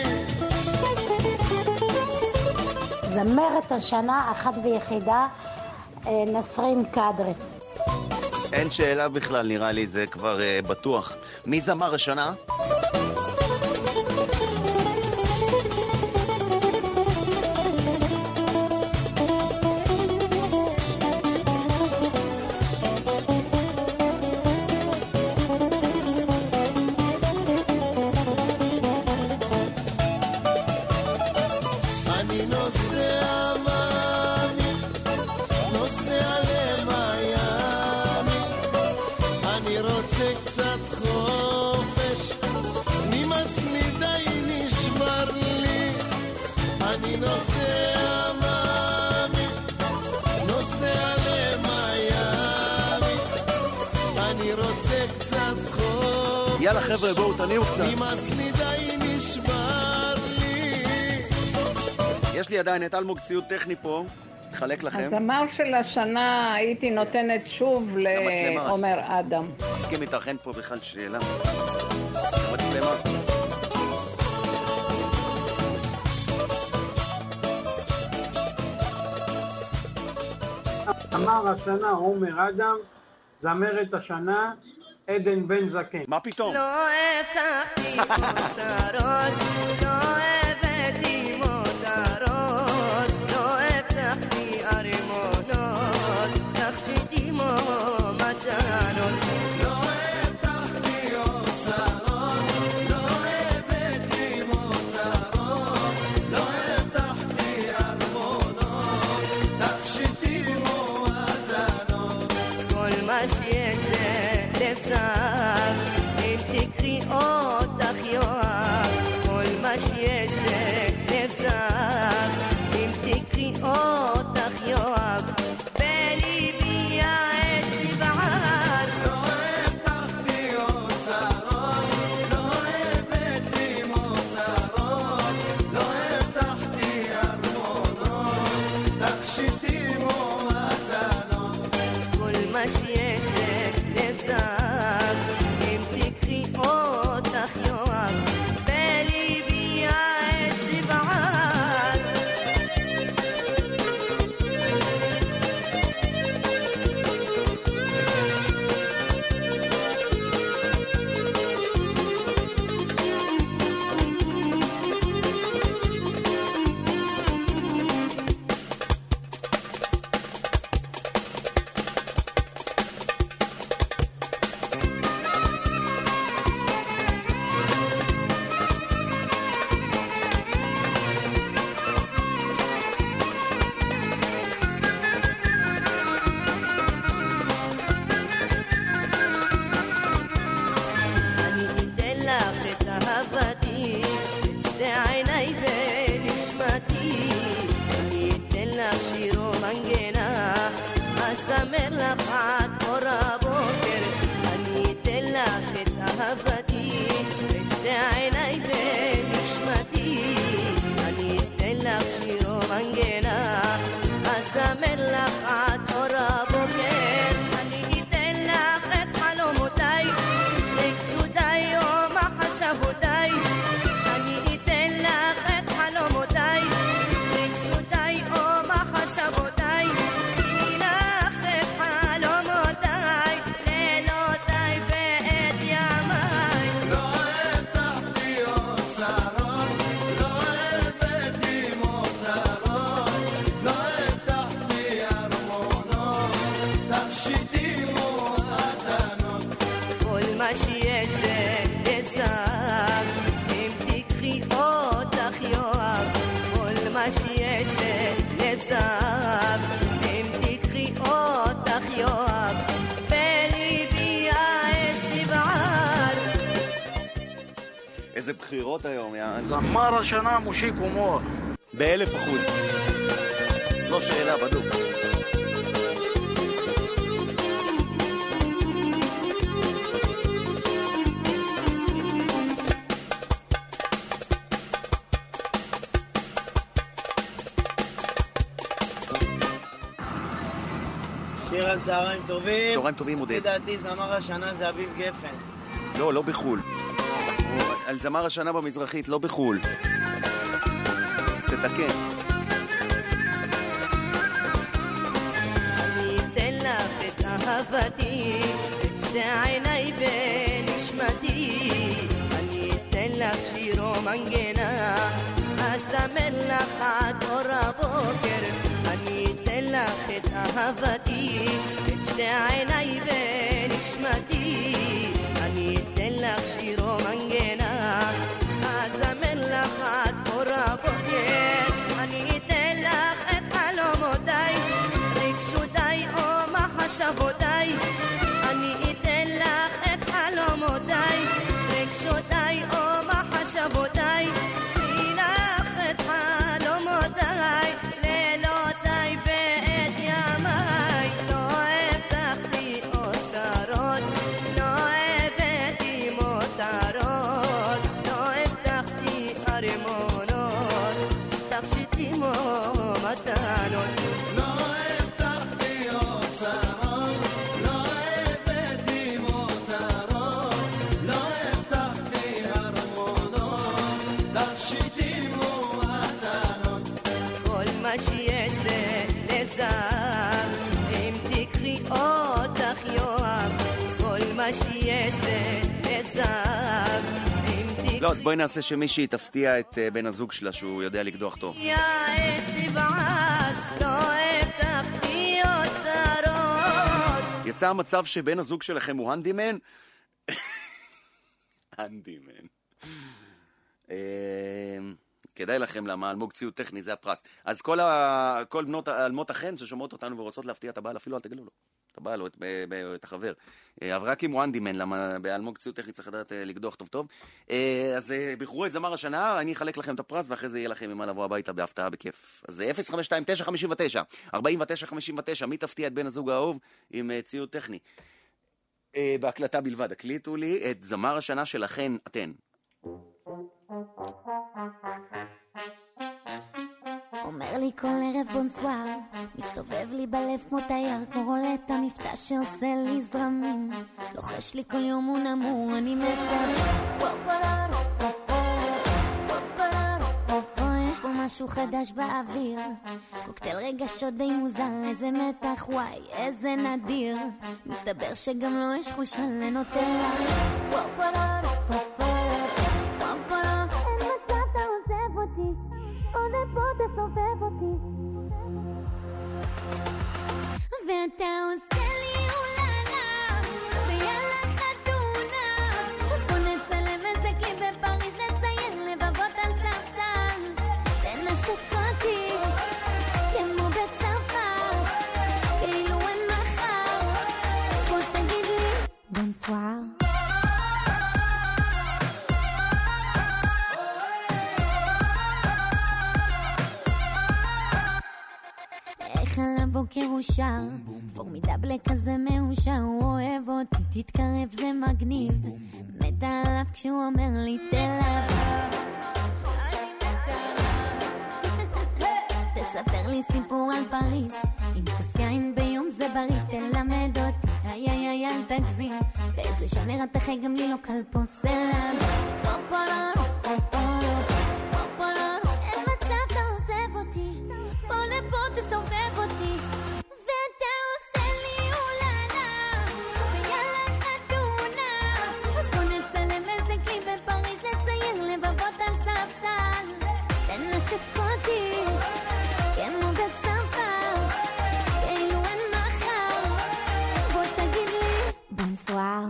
זמרת השנה אחת ויחידה, נסרין קדרי. אין שאלה בכלל, נראה לי זה כבר uh, בטוח. מי זמר השנה? יאללה חבר'ה, בואו תניעו קצת. נמאס לי די נשבר לי. יש לי עדיין את אלמוג ציוד טכני פה, חלק לכם. הזמר של השנה הייתי נותנת שוב לעומר אדם. מסכים איתך, אין פה בכלל שאלה. המצלמה. זמר השנה עומר אדם, זמרת השנה עדן בן זקן. מה פתאום? לא הבטחתי מוצרות, לא הבאתי מותרות, לא הבטחתי ארמונות, תכשיטי מו מתנות. לא הבטחתי אוצרות, לא הבאתי מותרות, לא הבטחתי ארמונות, תכשיטי מו מתנות. כל מה שיש לבזר, אם תקחי אותך יואב, כל מה שיש זה לבזר, אם תקחי אותך יואב, בליבי יש לי בער. לא הבטחתי אוצרות, לא הבאתי מותרות, לא הבטחתי ארמונות, תכשיטי מו מתנות. כל מה שיש זה לבזר, אם תקחי אותך יואב, בליבי יש לי בער. אסמר לך עד אור הבוקר, אני אתן לך את אהבתי, את שתי עיניי ונשמתי. אני אתן לך שיר ומנגינה, אסמר לך עד אור הבוקר. אני אתן לך את חלומותיי, רגשותיי ומחשבותיי. אני אתן לך את חלומותיי, רגשותיי ומחשבותיי. אם תקחי אותך יואב, כל מה שיש זה לבזר. אם תקחי אותך יואב, בליבי יש לי בער. איזה בחירות היום, יאן. זמר השנה מושיק הומור. באלף אחוז. לא שאלה, בדוק. שיר אהלן, צהריים טובים. צהריים טובים, עודד. לדעתי זמר השנה זה אביב גפן. לא, לא בחול. על זמר השנה במזרחית, לא בחול. אז תתקן. אני אתן לך את אהבתי, את שתי עיניי ונשמתי. אני אתן לך שיר ומנגנה, אסמל לך עד אור הבוקר. אני אתן לך את אהבתי, את שתי עיניי ונשמתי. אני אתן לך שיר ומנגנה, אסמל לך עד אור הבוקר. אני אתן לך את חלומותיי, רגשותיי או מחשבותיי. אני אתן לך את חלומותיי, רגשותיי או מחשבותיי. תני לך את חלומותיי, לילותיי ואת ימיי. לא הבטחתי אוצרות, לא הבאתי מותרות, לא הבטחתי ארמונות, תכשיטים או מתנות. לא הבטחתי אוצרות, לא הבאתי מותרות, לא הבטחתי ארמונות, תכשיטים ומתנות. כל מה שיעשה לב זהב, אם תקחי אותך יואב. כל מה שיעשה לב זהב, אם תקחי... לא, אז בואי נעשה שמישהי תפתיע את uh, בן הזוג שלה שהוא יודע לקדוח טוב. יש לי בעד, לא הבטחתי אוצרות. יצא המצב שבן הזוג שלכם הוא הנדימן? הנדימן. כדאי לכם, למה אלמוג ציוד טכני זה הפרס. אז כל, ה... כל בנות אלמות החן ששומעות אותנו ורוצות להפתיע את הבעל, אפילו אל תגלו לו את הבעל או את, ב... ב... את החבר. אבל רק אם הוא הנדימן, למה באלמוג ציוד טכני צריך לדעת לקדוח טוב טוב. אז בחרו את זמר השנה, אני אחלק לכם את הפרס ואחרי זה יהיה לכם עם מה לבוא הביתה בהפתעה בכיף. אז אפס חמש שתיים תשע חמש תשע ארבעים ותשע חמישים ותשע, מי תפתיע את בן הזוג האהוב עם ציוד טכני? בהקלטה בלבד, הקליטו לי את זמר השנה שלכן, אתן. אומר לי כל ערב בונסואר, מסתובב לי בלב כמו תייר, כמו רולטה מבטא שעושה לי זרמים, לוחש לי כל יום הוא נמור, אני מתה. יש פה משהו חדש באוויר, קוקטייל רגשות די מוזר, איזה מתח, וואי, איזה נדיר, מסתבר שגם לו יש חולשה לנוטלה. תסובב אותי ואתה עושה לי אוללה ויאללה חתונה, אז בוא נצלם איזה קליפ בפריז, נציין לבבות על ספסל, תנשק אותי כמו בצרפת כאילו אין מחר, בוא תגיד לי בונסואר. על הבוקר הוא שר, פורמידבל כזה מאושר, הוא אוהב אותי, תתקרב זה מגניב, מתה עליו כשהוא אומר לי תלב, תספר לי סיפור על פריז, עם כוס יין ביום זה בריא, תלמד אותי, איי איי איי אל תגזים, באיזה שנר התחי גם לי לא קל פה סלב, פופולור, פופולור, פופולור, אין מצב אתה עוזב אותי, בוא לפה תסובב אותי ואתה עושה לי אוללה ויאללה חתונה, אז בוא נצלם איזה קליפ בפריז, נצייר לבבות על ספסל, תנשק אותי כמו בצרפת כאילו אין מחר, בוא תגיד לי בונסואר.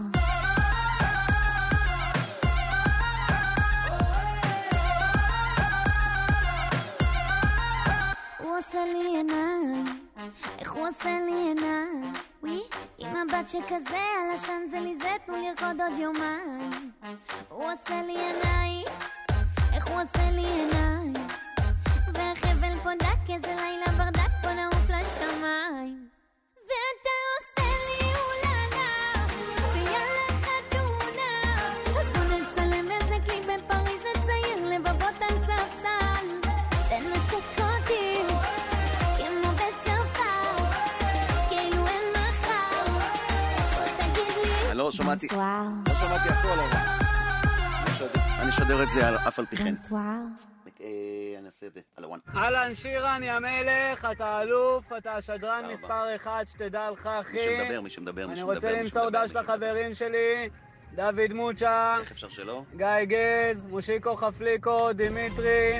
הוא עושה לי עיניים, איך הוא עושה לי עיניים, ווי, עם הבת שכזה על השן זה לי זה, תנו לרקוד עוד יומיים. הוא עושה לי עיניים, איך הוא עושה לי עיניים, והחבל פה דק, איזה לילה ברדק, פה נעוף לשמיים. ואתה עושה לי אוללה ויאללה חתונה, אז בוא נצלם איזה קליפ בפריז, נצייר לבבות על ספסל, תנשק אותי כמו בצרפת כאילו אין מחר, אני לא שמעתי, לא שמעתי הכל, אבל אני אשדר את זה אף על פי כן. אני אעשה את זה על הוואן. אהלן שירן, יא מלך, אתה אלוף, אתה השדרן מספר אחד, שתדע לך אחי. מי שמדבר, מי שמדבר, מי שמדבר. אני רוצה למסור דש לחברים שלי, דוד מוצ'ה, איך אפשר שלא? גיא גז, מושיקו חפליקו, דימיטרי,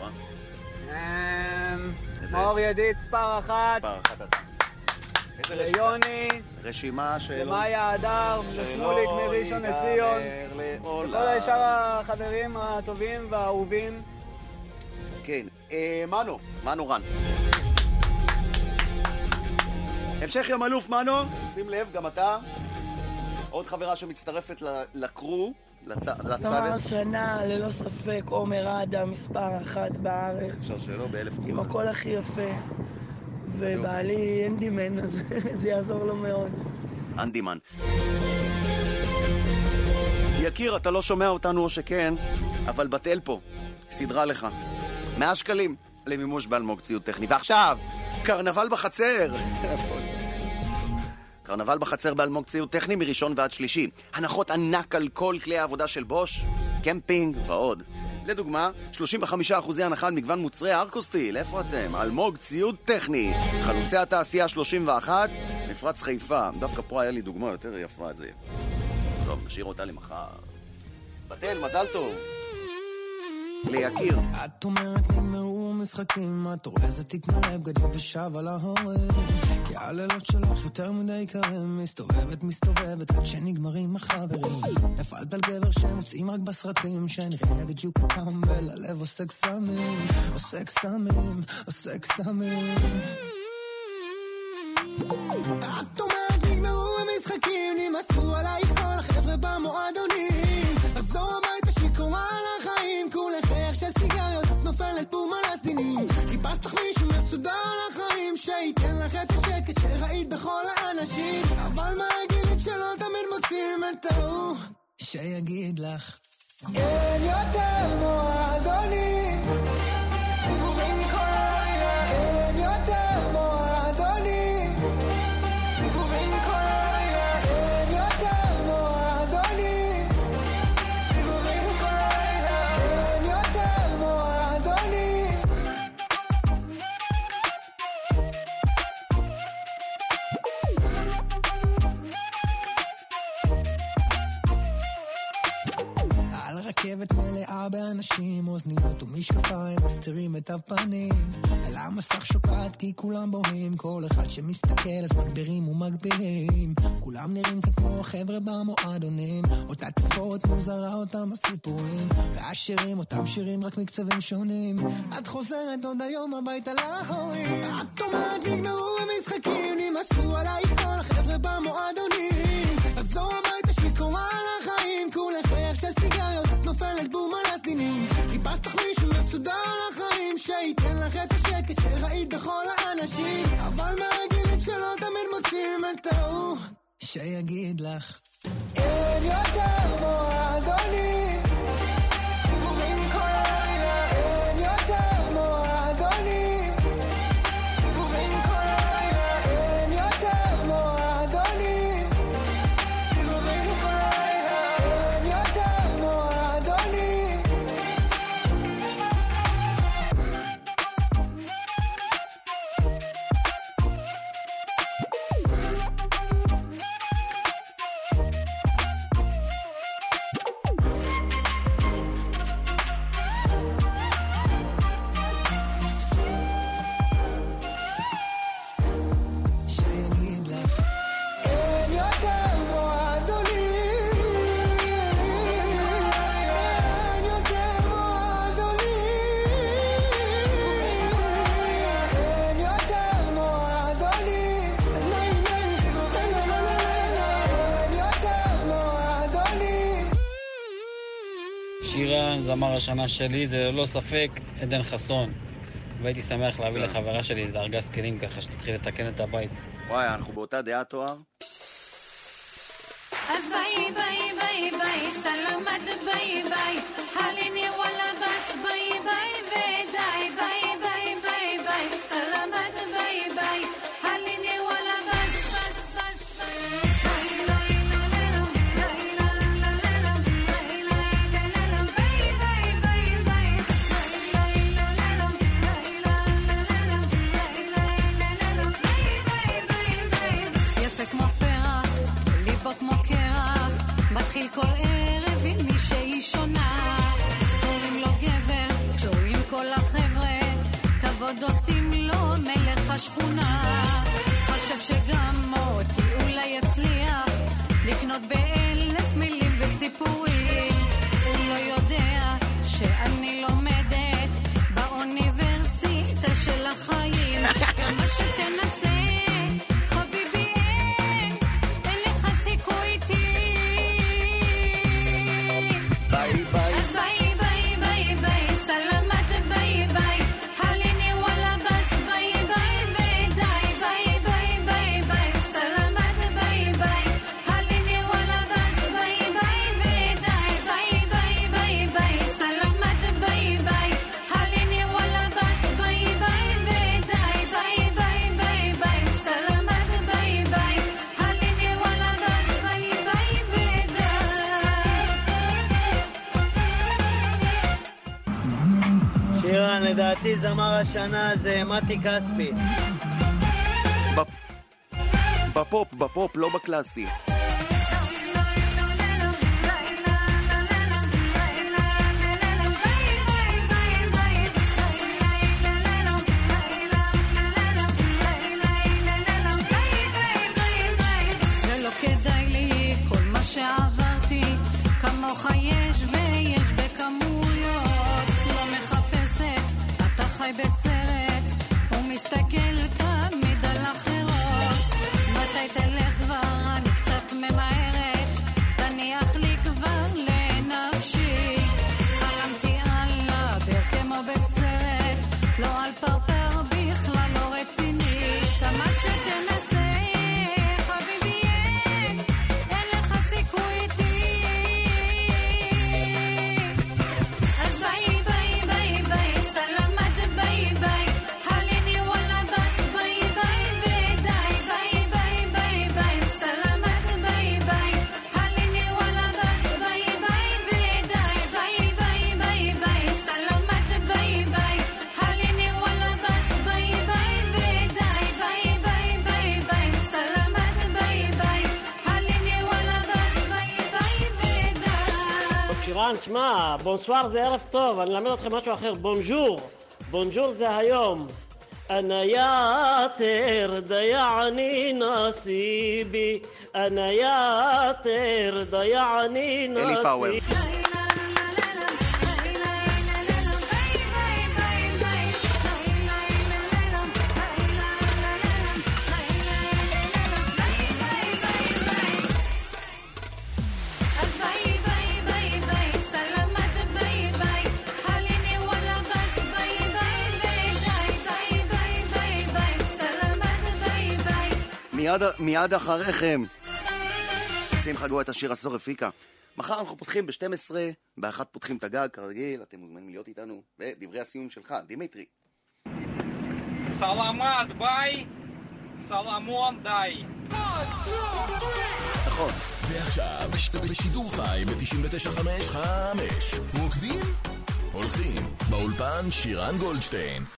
מאור ידיד ספר אחת, ספר אחת אתה. ליוני, רשימה של... למאיה הדר, לשמוליק מראשון לציון, וכל הישר החברים הטובים והאהובים. כן, מנו, מנו רן. המשך יום אלוף מנו, שים לב, גם אתה. עוד חברה שמצטרפת לקרו, לצוות. יום השנה, ללא ספק, עומר אדם, מספר אחת בארץ. אפשר שלא, באלף אחוז. עם הכל הכי יפה. ובעלי אנדימן, אז זה יעזור לו מאוד. אנדימן. יקיר, אתה לא שומע אותנו או שכן, אבל בתל פה, סדרה לך. מאה שקלים למימוש באלמוג ציוד טכני. ועכשיו, קרנבל בחצר. קרנבל בחצר באלמוג ציוד טכני מראשון ועד שלישי. הנחות ענק על כל כלי העבודה של בוש, קמפינג ועוד. לדוגמה, שלושים וחמישה אחוז הנחה על מגוון מוצרי ארקוסטיל. איפה אתם? אלמוג ציוד טכני. חלוצי התעשייה שלושים ואחת, מפרץ חיפה. דווקא פה היה לי דוגמה יותר יפה. זה... טוב, נשאיר אותה למחר. בתל, מזל טוב. ליקיר. את אומרת נגמרו משחקים, את אורזת תיק מלא בגדים ושב על ההורים, כי הלילות שלך יותר מדי קרים, מסתובבת מסתובבת עד שנגמרים החברים. נפלת על גבר שמוצאים רק בסרטים, שנראה בדיוק כתם וללב עושה קסמים, עושה קסמים, עושה קסמים. את אומרת נגמרו המשחקים, נמאסו עלייך כל החבר'ה במועדונים, לחזור הביתה שיכורה על החיים, כולך איך של סיגריות, את נופלת בום על הסדינים, חיפשת לך מישהו מסודר על החיים, שייתן לך את השקט שראית בכל האנשים, אבל מה הגילית שלא תמיד מוצאים את ההוא שיגיד לך אין יותר מועדונים, עוברים כל לילה, אין יותר מועדונים, עוברים כל לילה, אין יותר מועדונים, עוברים כל לילה, אין יותר מועדונים. על רכבת מלאה באנשים, אוזניות ומשקפיים מסתירים את הפנים, על המסך שוקעת כי כולם בוהים, כל אחד שמסתכל אז מגבירים ומגבירים, כולם נראים כמו חבר'ה במועדונים, אותה תספורת מוזרה אותם הסיפורים, והשירים אותם שירים רק מקצבים שונים, את חוזרת עוד היום הביתה להורים, את אומרת נגמרו המשחקים, נמאסו עלייך כל החבר'ה במועדונים, לחזור הביתה שיכורה על החיים, כולך איך של סיגריות, את נופלת בום על הסדינים, חיפשת לך מישהו מסודר על החיים, שייתן לך את השקט שראית בכל האנשים, אבל מה הגילית שלא תמיד מוצאים את ההוא שיגיד לך אין יותר מועדונים, עוברים כל לילה, אין יותר מועדונים, עוברים כל לילה, אין יותר מועדונים, עוברים כל לילה, אין יותר מועדונים. שיגיד לך אין יותר מועדונים, אין יותר מועדונים, אין יותר מועדונים, אין יותר מועדונים. שירן, זמר השנה שלי, זה ללא ספק עדן חסון. והייתי שמח להביא לחברה שלי איזה ארגז כלים ככה שתתחיל לתקן את הבית. וואי, אנחנו באותה דעה תואר. אז ביי ביי ביי ביי סלמת ביי ביי הליני וואלה בס ביי ביי ודי ביי ביי ביי ביי סלמת ביי ביי הליני וואלה בס בס בס ביי ביי מתחיל כל ערב עם מישהי שונה, קוראים לו גבר, שומעים כל החבר'ה, כבוד עושים לו מלך השכונה, חשב שגם אותי אולי יצליח לקנות באלף מילים וסיפורים, הוא לא יודע שאני לומדת באוניברסיטה של החיים, כמה שתנסה חביבי אין, אין לך סיכוי איתי, ביי ביי אז ביי ביי ביי ביי, סלמת ביי ביי, הליני וואלה בס ביי ביי ודי, ביי ביי ביי ביי, סלמת ביי ביי, הליני וואלה בס ביי ביי ודי, ביי ביי ביי ביי, סלמת ביי ביי, הליני וואלה בס ביי ביי ודי, ביי ביי ביי ביי, סלמת ביי ביי, הליני וואלה בס ביי ביי ודי. שירן, לדעתי זמר השנה זה מתי כספי. בפופ, בפופ, לא בקלאסי. זה לא כדאי לי כל מה שעברתי, כמוך יש ויש בכמויות, לא מחפשת, אתה חי בסרט ומסתכל תמיד על אחרות, מתי תלך כבר, אני קצת ממהרת, תניח לי כבר לנפשי, חלמתי על הבר כמו בסרט, לא על פרפר בכלל לא רציני, כמה שתנסה חביבי אין, אין לך סיכוי איתי, אז ביי ביי ביי ביי, סלמת ביי ביי, הליני וואלה בס ביי ביי ודי, ביי ביי ביי ביי, סלמת ביי ביי, הליני וואלה בס ביי ביי ודי, ביי ביי ביי ביי, סלמת ביי ביי, הליני וואלה בס ביי ביי ודי, ביי ביי ביי ביי, סלמת ביי ביי, הליני וואלה בס ביי ביי ודי. טוב שירן, תשמע, בונסואר זה ערב טוב, אני אלמד אתכם משהו אחר, בונז'ור, בונז'ור זה היום. أنا يا ضيعني نصيبي أنا يا ضيعني אלי פאוור. نصيبي אז ביי ביי ביי ביי, סלמת ביי ביי, הליני וואלה בס ביי ביי ודי, ביי ביי ביי ביי, סלמת ביי ביי. מיד, מיד אחריכם שמחה גואטה, השיר עשור הפיקה. מחר אנחנו פותחים ב-שתים עשרה, באחת פותחים את הגג, כרגיל, אתם מוזמנים להיות איתנו, ודברי הסיום שלך, דימיטרי. סלמת ביי, סלמון די. נכון. ועכשיו, בשידור חי ב-תשעים ותשע חמש חמש, רוקדים, הולכים, באולפן שירן גולדשטיין.